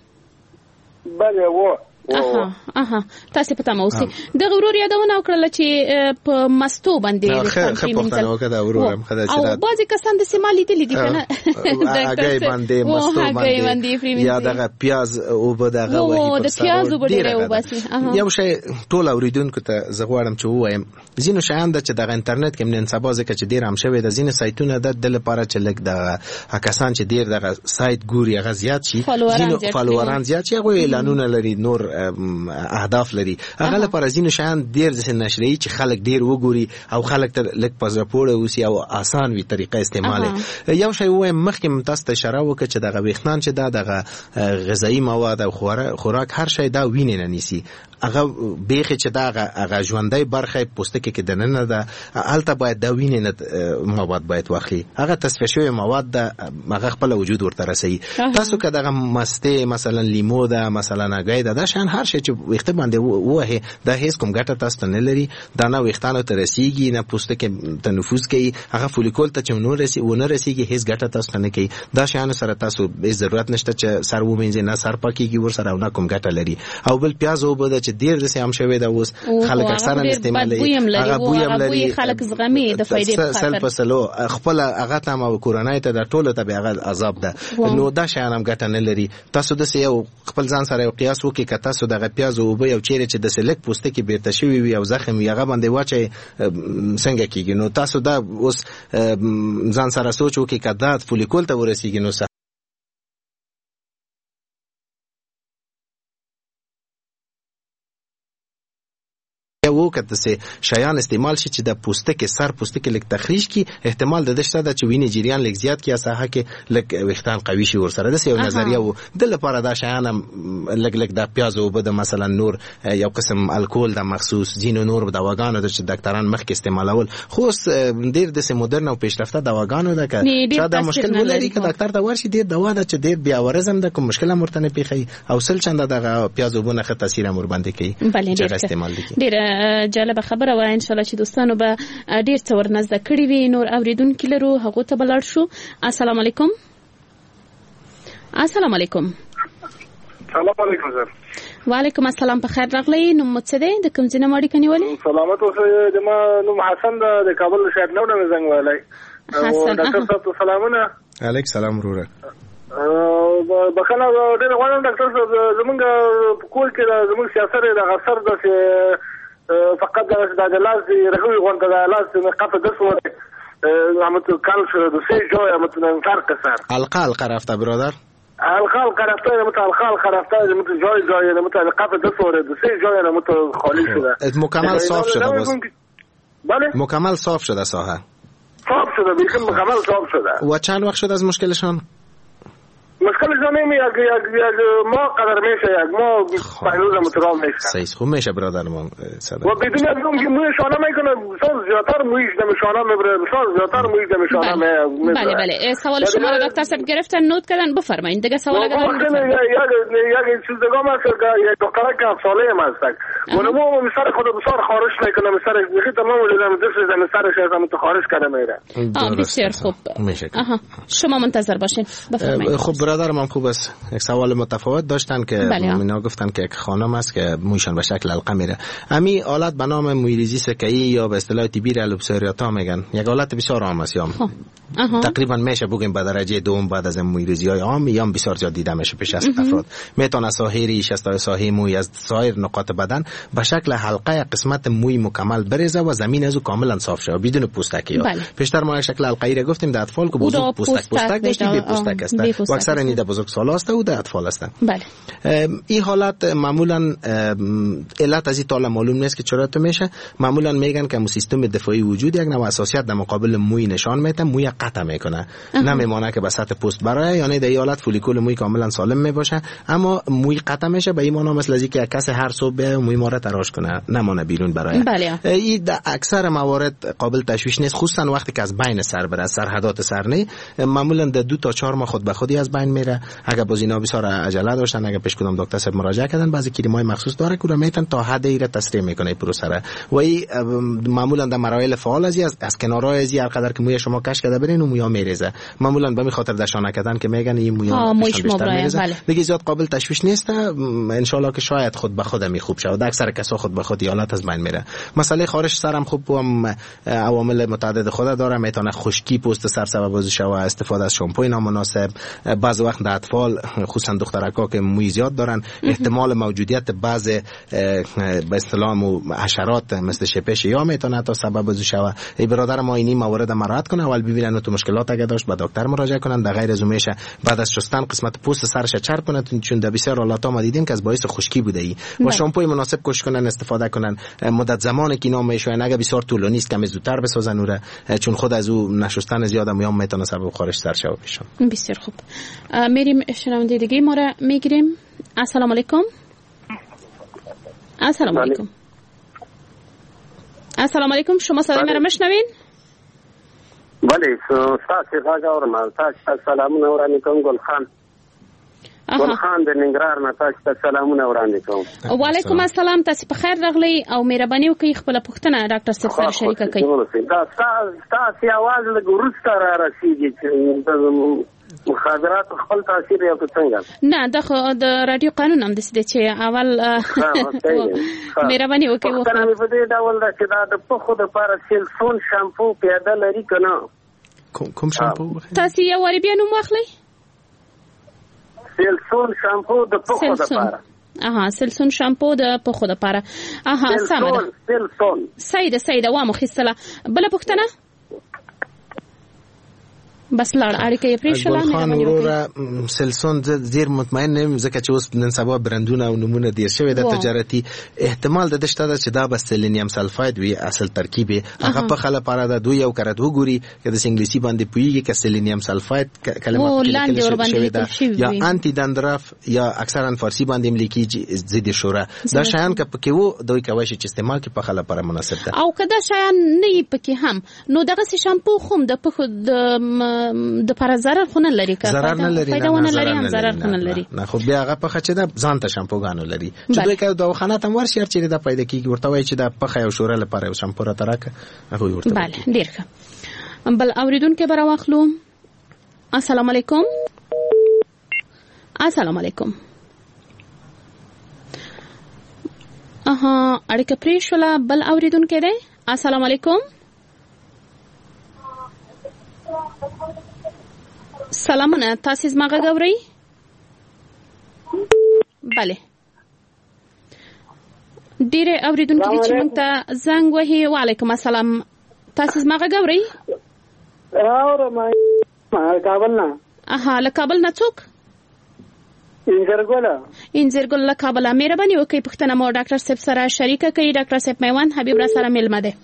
ده بله و اها اها تاسو په تاسو اوسې د غرور یادونه وکړه چې په مستو باندې وختان پښتنه وکړه ورورم خدای چې او بعضی کسان د سیمالي دي دي کنه هغه باندې مستو باندې یا دغه پیاز او بدغه وਹੀ د پیاز او ډیره وباسي یو شی ټول اوریدونکو ته زغواړم چې وایم زینو شایان د چې د انټرنیټ کې من سبا ځکه چې ډیر هم شوی د زینو سایتونه د د لپاره چې لګ د کسان چې ډیر دغه سایت ګوري هغه زیات شي زینو فالووران زیات شي هغه اعلانونه لري نور اهداف لري هغه لپاره زینو شایان ډیر ځکه نشري چې خلک ډیر وګوري او خلک ته لګ پزره پوره اوسي او آسان وي طریقه استعمال یو شی وایم مخکې ممتاز ته اشاره وکړه چې دغه ویښتان چې دا دغه غذایی مواد او خوراک هر شی دا ویني نه نیسي هغه بیخ چې دا هغه ژوندۍ برخه پوستکی کې دننه ده البته باید دا ویني نه مواد باید واخلي هغه تصفیه شوی مواد ده هغه خپل وجود ورته رسي تاسو که دغه مسته مثلا لیمو ده مثلا غای ده دا شان هر شی چې وخت باندې وه دا هیڅ کوم ګټه تاسو نه لري دا نه وختانو ته رسیږي نه پوستکی تنفس کوي هغه فولیکول ته چې نو رسي و نه رسیږي هیڅ ګټه تاسو نه کوي دا شان سره تاسو به ضرورت نشته چې سر و مینځي نه سر پاکيږي ور سره نه کوم ګټه لري او بل پیاز او بده چې ډیر د سم شوی دا اوس خلک اکثرا استعمالوي هغه بویم لري خلک زغمي د فائدې په خاطر سل پسلو خپل هغه تام او کورونای ته د ټوله ته به هغه عذاب ده نو دا شان هم ګټه نه لري تاسو د یو خپل ځان سره یو قیاس وکړئ که تاسو دغه پیاز او به یو چیرې چې د سلک پوستکی بیرته شوی وي او زخم یې هغه باندې واچي څنګه کیږي نو تاسو دا اوس ځان سره سوچ وکړئ که دا فولیکول ته ورسیږي نو وو کته سه شایان استعمال شي چې د پوستکي سر پوستکي لک تخریش کی احتمال د دشته د چوینه جریان لک زیات کی ساحه کې لک وختان قوي شي ور سره د یو نظریه وو د لپاره دا شایان لک لک د پیاز او بده مثلا نور یو قسم الکول د مخصوص جینو نور د دواګانو د ډاکټران مخ کې استعمالول خو ډیر د سه مدرن او پیشرفته دواګانو د که دا مشکل ولري که ډاکټر ته ورشي ډیر دوا د چې ډیر بیا ورزم د کوم مشکل مرتنه پیخي او سل چنده د پیاز او بونه خ تاثیر امر باندې کوي چې استعمال دي ډیر جالب خبره و ان شاء الله چې دوستانو به ډیر څور نزد کړی وي نور اوریدونکو لرو هغه ته بلار شو السلام علیکم السلام علیکم سلام علیکم سر وعلیکم السلام، په خیر راغلی. نو مو څه دی؟ د کوم ځای نه مو اړیکه نیولې؟ سلامت اوسئ. د ما نوم حسن د کابل له شهر نو نه زنګ ویلی. حسن ډاکټر صاحب سلامونه. علیک سلام وروره. بخنه ډېر غواړم ډاکټر صاحب، زمونږ په کور کې زمونږ سیاست د غسر د فقط د لاس رغوي غونډه د لاس قطع دست وره عمت کال شده دو سه جای عمت فرق سر حلقه حلقه رفته برادر، حلقه حلقه رفته عمت حلقه حلقه رفته عمت جای جای عمت قطع دست وره دو سه جای عمت خالی شده. مکمل صاف شده باز؟ بله مکمل صاف شده ساحه؟ صاف شده بیکن مکمل صاف شده. و چند وقت شده از مشکلشان؟ مشکلشان نمی یک یک یک ما قدر میشه، یک ما پنج روز مترام میشه. صحیح خوب میشه برادر ما صدا. و بدون از اون که موی شانه میکنه بسیار زیادتر مویش نمیشانه میبره، بسیار زیادتر مویش نمیشانه میبره. بله بله سوال شما را دکتر صاحب گرفتن نوت کردن، بفرمایید دیگه سوال اگر دارید. یک یک چیز دیگه ما یک دکتر که ساله ما است. اونمو مثلا خود بسیار خارش میکنه، مثلا میخواد تمام وجودم دست از مثلا شاید هم تو خارش کنه میره. آه بسیار خوب. آها شما منتظر باشین بفرمایید. خب برادر من خوب است. یک سوال متفاوت داشتن که اینا گفتن که یک خانم است که مویشان به شکل حلقه میره. امی حالت به نام مویریزی سکه‌ای یا به اصطلاح تیبیر الوبساریاتا میگن. یک حالت بسیار عام است. تقریبا میشه بگیم به درجه دوم بعد از مویریزی های عام یا بسیار زیاد دیده میشه پیش از افراد. میتونه ساحه ریش از ساحه موی از سایر نقاط بدن به شکل حلقه قسمت موی مکمل بریزه و زمین از او کاملا صاف شه بدون پوستکی. پیشتر ما یک شکل حلقه ای را گفتیم در اطفال که بزرگ پوستک پوستک داشته بی پوستک است و اکثر نیده بزرگ سال است و در اطفال هستند. بله این حالت معمولا علت از این تا معلوم نیست که چرا تو میشه. معمولا میگن که سیستم دفاعی وجود یک نوع حساسیت در مقابل موی نشان میده، موی قطع میکنه، نمیمونه که به سطح پوست برای، یعنی در این حالت فولیکول موی کاملا سالم میباشه اما موی قطع میشه. به این معنا مثل از اینکه کسی هر صبح به موی ما را تراش کنه نمونه بیرون برای. بله. این در اکثر موارد قابل تشویش نیست، خصوصا وقتی که از بین سر بره، سرحدات سر نه. معمولا در دو تا چهار ماه خود به خودی از بین میره. اگر باز اینا بسیار عجله داشتن، اگر پیش کدام دکتر صاحب مراجعه کردن، بعضی کریمای مخصوص داره که میتون تا حد ای را تسریع میکنه پروسه را. و این معمولا در مراحل فعال از از, از کنارهای از هر قدر که موی شما کش کرده برین و مویا میریزه. معمولا به خاطر دشانه کردن که میگن این مویا بیشتر میریزه. بله. دیگه زیاد قابل تشویش نیست. ان شاء الله که شاید خود به خود می خوب شود. اکثر کسا خود به خود حالت از بین میره. مسئله خارش سرم خوب هم عوامل متعدد خود داره. میتونه خشکی پوست سر سبب از شو، استفاده از شامپوی نامناسب، بعض وقت در اطفال خصوصا دخترکا که موی زیاد دارن، احتمال موجودیت بعض به اصطلاح حشرات مثل شپش یا میتونه تا سبب از شو. ای برادر ما اینی موارد مراعات کنه، اول ببینن تو مشکلات اگه داشت به دکتر مراجعه کنن. در غیر از اون میشه بعد از شستن قسمت پوست سرش چرب کنه، چون در بسیار حالات ما دیدیم که از باعث خشکی بوده ای. و شامپوی مناسب کش کنن، استفاده کنن. مدت زمانی که اینا میشوین اگه بسیار طولانی است کم زودتر بسازن اوره، چون خود از او نشستن زیاد میام میتونه سبب خارش سر شو بشه. بسیار خوب. میریم شنونده دیگه ما را میگیریم. السلام علیکم. السلام علیکم. السلام علیکم. شما صدای مرا میشنوین؟ بله ساعت راجع اورم. تاسو سلامونه وړاندې کوم ګلخان. ګلخان د ننګرهار نه تاسو سلامونه وړاندې کوم. وعلیکم السلام. تاسو په خیر راغلی او مهرباني وکړئ خپل پوښتنه ډاکټر صاحب سره شریکه کړئ. دا تاسو आवाज له ګورسته را رسیږي چې مخابرات خپل تاثیر یو څنګه؟ نه د د رادیو قانون هم د سده چې اول مهرباني وکړئ. وخت نه په دې ډول دا چې دا د پخو د لپاره سیلفون شامپو پیاده لري کنه؟ کوم کوم شامپو؟ تاسو یو وری بیا نوم واخلئ. سیلسون شامپو د پخو لپاره. اها سیلسون شامپو د پخو لپاره. اها سمه ده. سیلسون. سیده سیده وامو خستله. بل پوښتنه؟ بس لاړ اړیکه یې پرې شوله. خان وروره سلسون زیر مطمئن نیم ځکه چې اوس نن سبا برندونه او نمونه ډیر شوی د تجارتي احتمال د دشته چې دا به سلینیم سلفاید وي اصل ترکیب هغه په خله لپاره د دوی یو کرت وګوري که د انګلیسي باندې پویږي که سلینیم سلفاید کلمه کې شوی دا یا انټي دندرف یا اکثرا فارسی باندې لیکي ضد شوره دا شیان که پکې وو دوی کوي چې استعمال کې په خله لپاره مناسب ده. او کدا شیان نه پکې هم نو دغه شامپو خوم د په د د پر zarar خونه لري که zarar نه لري فایده ونه لري هم zarar خونه لري. نه خو بیا هغه په خچه د ځان ته شامپوګانو لري چې دوی که دواخانه ته ورشي چې د پیدا کیږي ورته وایي چې د پخه او شوره لپاره یو شامپو را تراکه هغه ورته. بله ډیر ښه. بل اوریدونکو بر واخلو. السلام علیکم. السلام علیکم. اها اړیکه پرې شوله. بل اوریدونکی دی. السلام علیکم. سلامونه، تاسو زما غږ اورئ؟ بله. ډیره اوریدونکي دي چې موږ ته زنګ وهي. وعلیکم السلام. تاسو زما غږ اورئ؟ اورم. کابل نه. اها له کابل نه څوک؟ انځرګل. انځرګل له کابل. مهرباني وکړئ پوښتنه مو ډاکټر صاحب سره شریکه کړئ. ډاکټر صاحب میوند حبیب را سره ملمه ده.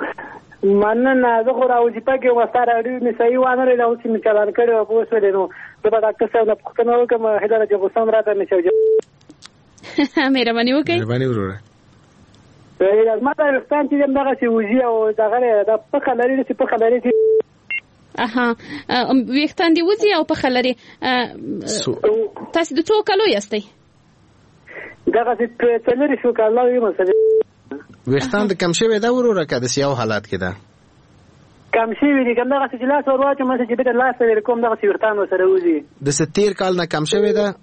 مننه. زه خو راوځي پکې وستاره اړې مې صحیح وانه لري او چې مې چلان کړی او پوه شولې نو زه به ډاکټر صاحب نه پوښتنه وکړم. هدایت جبوسام راته مې شوجه. مهرباني وکړئ. مهرباني وروره. ما ته وختان چې دغه چې وځي او دغه د پخه لري چې پخه لري. اها وختان دی وځي او پخه لري. تاسو د څو کالو یاستئ؟ دغه چې څلوري شو کالو یم سره. وختان د کم شوی دا وروره که د سیاو حالات کې ده؟ کم شوی دي. کوم دغه چې لاس ورواچو مې چې به لاس لري کوم دغه چې ورتان سره وځي. د ستیر کال نه کم شوی ده؟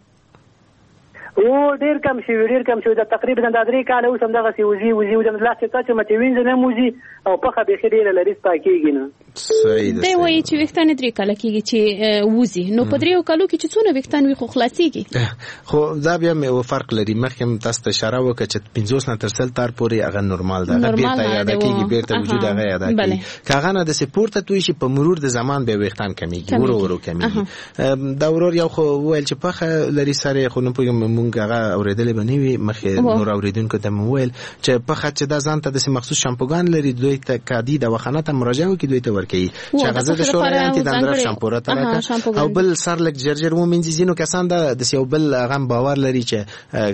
او ډیر کم شوی ډیر کم شوی. دا تقریبا د درې کال اوس هم دغه چې وځي وځي او د لاس ته چې مته وینځ نه موزي او پخه به خېډه لري سپاکیږي نه. صحیح ده. دی وایي چې وختان درې کال کېږي چې وځي. نو په درې کالو کې چې څونه وختان وي خو خلاصيږي. خو دا بیا مې فرق لري. مخکې تاسو ته اشاره وکړه چې پنځوس نه تر سل تار پورې هغه نورمال ده. هغه بیرته یاد کېږي، بیرته وجود هغه یاد کېږي. کاغه نه د سپورت ته توي شي په مرور د زمان به وختان کمیږي، ورو ورو کمیږي. دا ورور یو خو ویل چې پخه لري سره خو نه پوهیږم مونږ هغه اوریدلې بنوي. مخې نور اوریدونکو ته مو ویل چې پخه چې دا ځان ته د مخصوص شامپوګان لري، دوی ته کادي د وخانه ته مراجعه وکړي، دوی ته ورکړي چې غزه د شورای انټي دندر شامپو را ترکه او بل سر لک جرجر ومنځي. زینو کسان دا د یو بل غم باور لري چې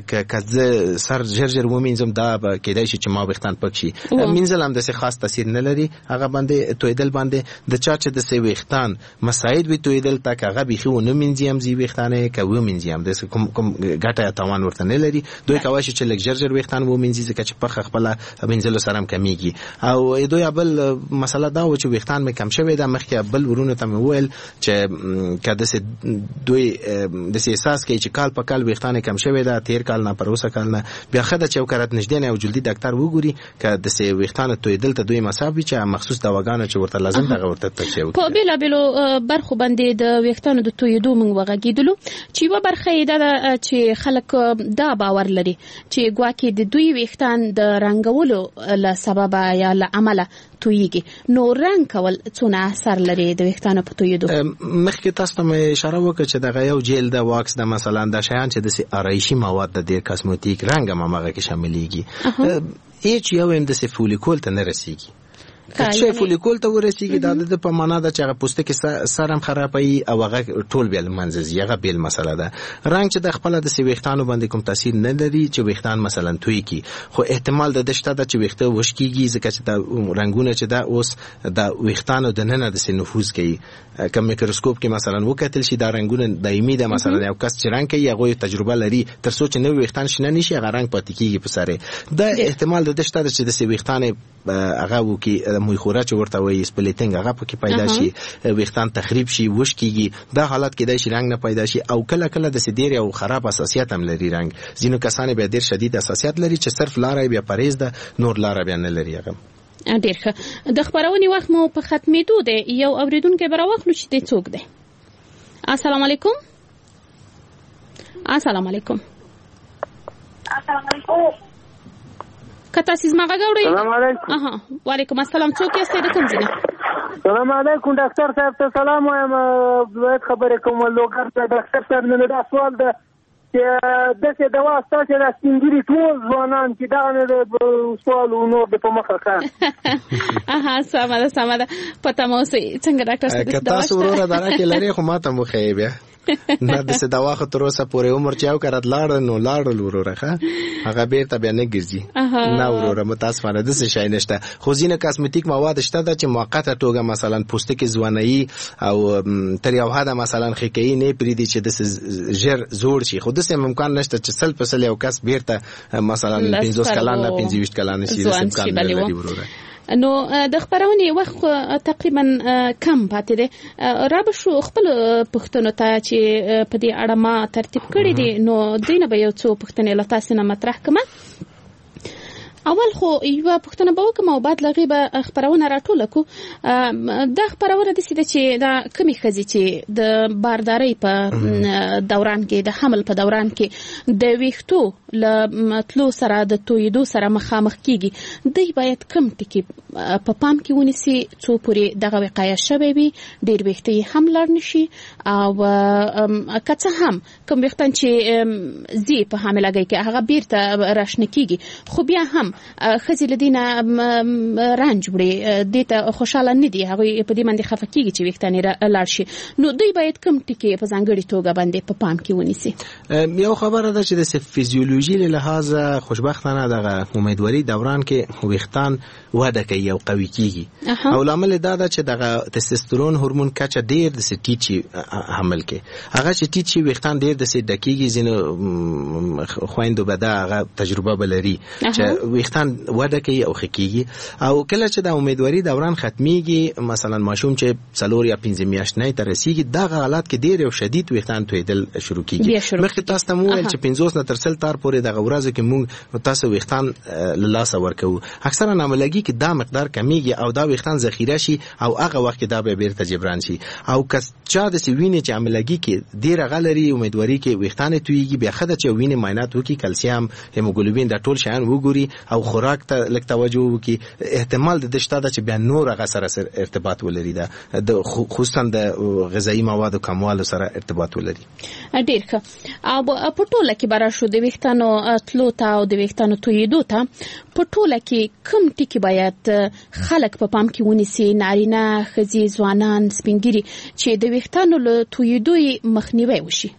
کزه سر جرجر ومنځم دا کېدای شي چې ما وختان پک شي. منځل هم د څه خاص تاثیر نه لري. هغه باندې تویدل باندې د چا چې د څه وختان مساعد وي تویدل تک هغه بيخي و نه منځي هم زی وختانه کوي منځي هم د کوم کوم ګټه تاوان ورته نه لري. دوی کوي چې لک جرجر وختان و منځي ځکه چې په خپل منځل سره هم کمیږي. او دوی بل مسله دا و چې وختان مې کم شوی دا مخکې بل ورونه ته ویل چې کده سه دوی د سه احساس کوي چې کال په کال وختان کم شوی دا تیر کال نه پر اوسه کال نه بیا خدای چې وکړت نشدې نه او جلدی ډاکټر وګوري کده سه وختان توې دلته دوی مسابي چې مخصوص دواګانې چې ورته لازم دغه ورته تشوي. په بیل بیلو برخو باندې د وختانو د توېدو موږ وغږیدلو چې و برخه دا چې خلک دا باور لري چې ګواکې د دوی وختان د رنگولو له سبب یا له عمله تویږي. نو رنگ کول څونه اثر لري د وختانو په تویدو؟ مخکې تاسو ته اشاره وکړه چې دغه یو جیل د واکس د مثلا د شیان چې د آرایشي مواد د ډیر کاسموتیک رنګ هم هغه کې شاملېږي. هیڅ یو هم د فولیکول ته نه رسیږي. کچې فولیکول ته ورسیږي دا د په معنا د چې هغه پوستکي سرم خرابوي او هغه ټول بیل منځي. هغه بیل مسله ده. رنګ چې د خپل د سويختانو باندې کوم تاثیر نه لري چې وختان مثلا توي کی، خو احتمال د دشته د چې وخته وشکیږي ځکه چې د رنگونه چې دا اوس د وختانو د نن د نفوذ کوي. کوم میکروسکوپ کې مثلا وکتل شي دا رنگونه دایمي ده. مثلا یو کس چې رنگ کوي هغه تجربه لري تر څو چې نو وختان شنه نشي هغه رنگ پاتې کیږي په سره. دا احتمال د دشته چې د سويختانه هغه وکي موي خورا چې ورته وایي سپلیټینګ هغه پکې پیدا شي، وختان تخریب شي، وش کیږي. دا حالت کې د رنگ نه پیدا شي او کله کله د سدیر او خراب اساسیت هم لري رنگ. ځینو کسان به ډیر شدید اساسیت لري چې صرف لارې بیا پریز ده نور لار بیا نه لري. هغه ډیر ښه. د خبرونې وخت مو په ختمېدو دی. یو اوریدونکو بر واخلو چې د څوک دی. السلام علیکم. السلام علیکم. السلام علیکم. کته سیز ما غوړی. سلام علیکم. اها وعلیکم السلام. څوک یې د کوم ځای؟ سلام علیکم ډاکټر صاحب ته سلام وایم. باید خبرې کوم لوګر ته ډاکټر صاحب نه دا سوال ده چې دغه دوا ستاسو د سپینګری ټول ځوانان چې دا نه سوال نو په مخه کا. اها سمه ده سمه ده. پته مو سي څنګه ډاکټر صاحب دا تاسو وروره درکه لري خو ماته مو خیبه نه د څه دوا خو تر اوسه پورې عمر چاو کړه لاړ نو لاړ وروره ښه هغه بیرته بیا نه ګرځي. نه وروره متاسفانه د څه شي نشته. خو ځینې کاسمټیک مواد شته چې موقته توګه مثلا پوستکي ځواني او تر یو حد مثلا خکې نه پریدي چې د ژر زوړ شي. خو د څه امکان نشته چې سل په سل یو کس بیرته مثلا پنځوس کلان نه پنځه کلان شي د امکان نه لري وروره. نو د خبرونې وخت تقریبا کم پاتې دی. را به شو خپل پښتنو ته چې په دې اړه ما ترتیب کړی دي نو دینه به یو څو پښتنې له تاسو نه مطرح کړم. اول خو یو پښتنه به وکم او بعد لغې به خبرونه راټوله کو. دا خبرونه د سیده چې دا کمی خزي چې د باردارۍ په دوران کې د حمل په دوران کې د ویښتو ل تلو سره د تویدو سره مخامخ کیږي دوی باید کم ټکی په پام کې ونیسي څو پورې دغه وقایه شوی وي ډیر ویښتې هم لړ نشي او که څه هم کوم ویښتان چې زی په حاملګۍ کې هغه بیرته راشنه کیږي خو بیا هم ښځې له دې نه رنج وړي دې ته خوشحاله نه دي هغوی په دې باندې خفه کیږي چې ویښتان یې لاړ شي نو دوی باید کوم ټکي په ځانګړې توګه باندې په پام کې ونیسي. یو خبره ده چې د فیزیولوژي له لحاظه خوشبختانه دغه امیدواري دوران کې ویښتان وده کوي او قوي کیږي او لامل دا ده چې دغه تستوسترون هورمون کچه ډیر د سټیچي حمل کې هغه چې ټیچي ویښتان ډیر د سې دقیقې زینو خويندو به دا هغه تجربه بلري چې ویښتان وده کوي او خکېږي او کله چې د امیدواري دوران ختميږي مثلا ماشوم چې څلور یا پنځه میاشتې ته رسیږي دغه حالات کې ډیر او شدید ویښتان تویدل شروع کیږي. مخکې تاسو ته مو چې پنځوس نه تر سل تار پورې دغه ورځو کې موږ تاسو ویښتان له لاسه ورکو اکثرا عملګي کې دا مقدار کمیږي او دا ویښتان ذخیره شي او هغه وخت دا به بیرته جبران شي او که چا د سوینې چې عملګي کې ډیر غلري امیدواري کې ویښتان تویږي بیا خدای چې وینې معاینات وکي کلسیم هیموګلوبین د ټول شیان وګوري او خوراک ته لک توجه وکي احتمال د دشته چې بیا نور هغه سره ارتباط ولري دا د خصوصا د غذایی موادو کموالي سره ارتباط ولري. ډیر ښه او په ټوله کې برا شو د ویښتانو تلو ته او د ویښتانو تویدو ته په ټوله کې کوم ټکی باید خلک په پام کې ونیسي نارینه ښځې ځوانان سپینګیري چې د ویښتانو له تویدو مخنیوي وشي؟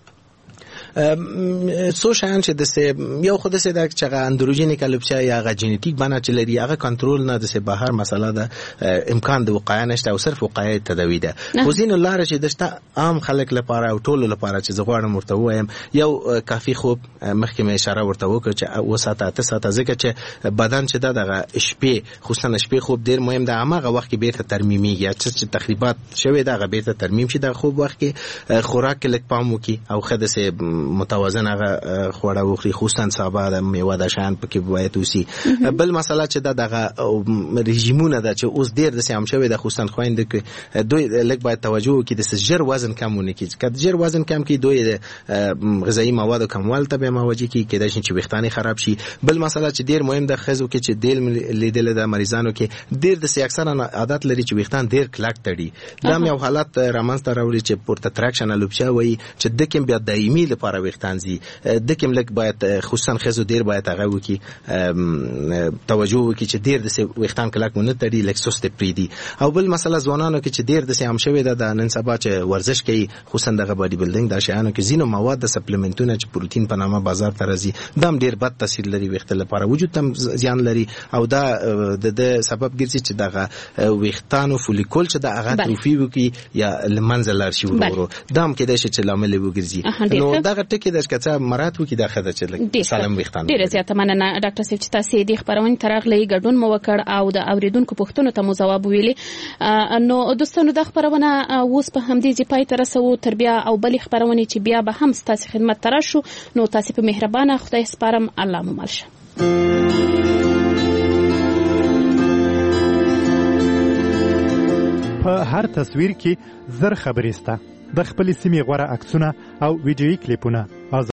سو شان چې د یو خود سه د چغه اندروجینیک الوپسیا یا غ جنیټیک بنا چې لري هغه کنټرول نه د سه بهر مسله ده امکان د وقایه نشته او صرف وقایه تداوی ده. وزین الله چې دشته عام خلک لپاره او ټول لپاره چې زغواړم ورته وایم یو کافي خوب مخکې مې اشاره ورته وکړه چې وساته اته ساعته ځکه چې بدن چې دغه شپې خصوصا شپې خوب ډیر مهم ده هغه وخت کې بیرته ترمیمیږي چې تخریبات شوی دغه بیرته ترمیم شي د خوب وخت کې خوراک کې لک پام وکي او خدای سه متوازن هغه خوړه وخوري خصوصا سابه د میوه د شان پکې باید وسی. بل مسله چې دا دغه رژیمونه ده چې اوس ډیر د سیام شوی د خصوصا خويند کې دوی لږ باید توجه وکړي د سجر وزن کمونه کې چې جر وزن کم کې دوی د غذایی موادو کموال ته به مواجه کی کېدای شي چې ویښتان خراب شي. بل مسله چې ډیر مهم ده خزو کې چې دیل لیدل د مریضانو کې ډیر د سی اکثره عادت لري چې ویښتان ډیر کلک تړي دا یو حالت رامنځته راوړي چې پورته تراکشن الوپسیا وایي چې د کوم بیا دایمي لپاره ویښتان زی د کوم لک باید خصوصا خزو ډیر باید هغه وکي توجه وکي چې ډیر د ویښتان کلک ونه تړي لک سست پریدي. او بل مسله ځوانانو کې چې ډیر د سیام شوی ده د نن سبا چې ورزش کوي خصوصا د باډي بلډینګ د شیانو کې زینو مواد د سپلیمنټونه چې پروتین په نامه بازار ته راځي دا ډیر بد تاثیر لري ویښت لپاره وجود تم زیان لري او دا د سبب ګرځي چې دغه ویښتانو فولیکول چې د هغه تروفي وکي یا لمنځلار شي ورو دام کې د شي لامل وګرځي نو دغه ټکی د ښکته مراد وکي د خدای چې سالم ویښتان. ډیره زیاته مننه ډاکټر صاحب چې تاسو دې خبرونه ترغلې ګډون مو وکړ او د اوریدونکو پوښتنو ته مو ځواب ویلي. نو دوستانو د خبرونه اوس په همدې ځای پای ته رسو تر بیا او بل خبرونه چې بیا به هم ستاسو خدمت تر شو نو تاسو په مهربانه خدای سپارم الله مو ملشه. په هر تصویر کې زر خبرېسته د خپل سیمې غوړه عکسونه او ویډیويي کلیپونه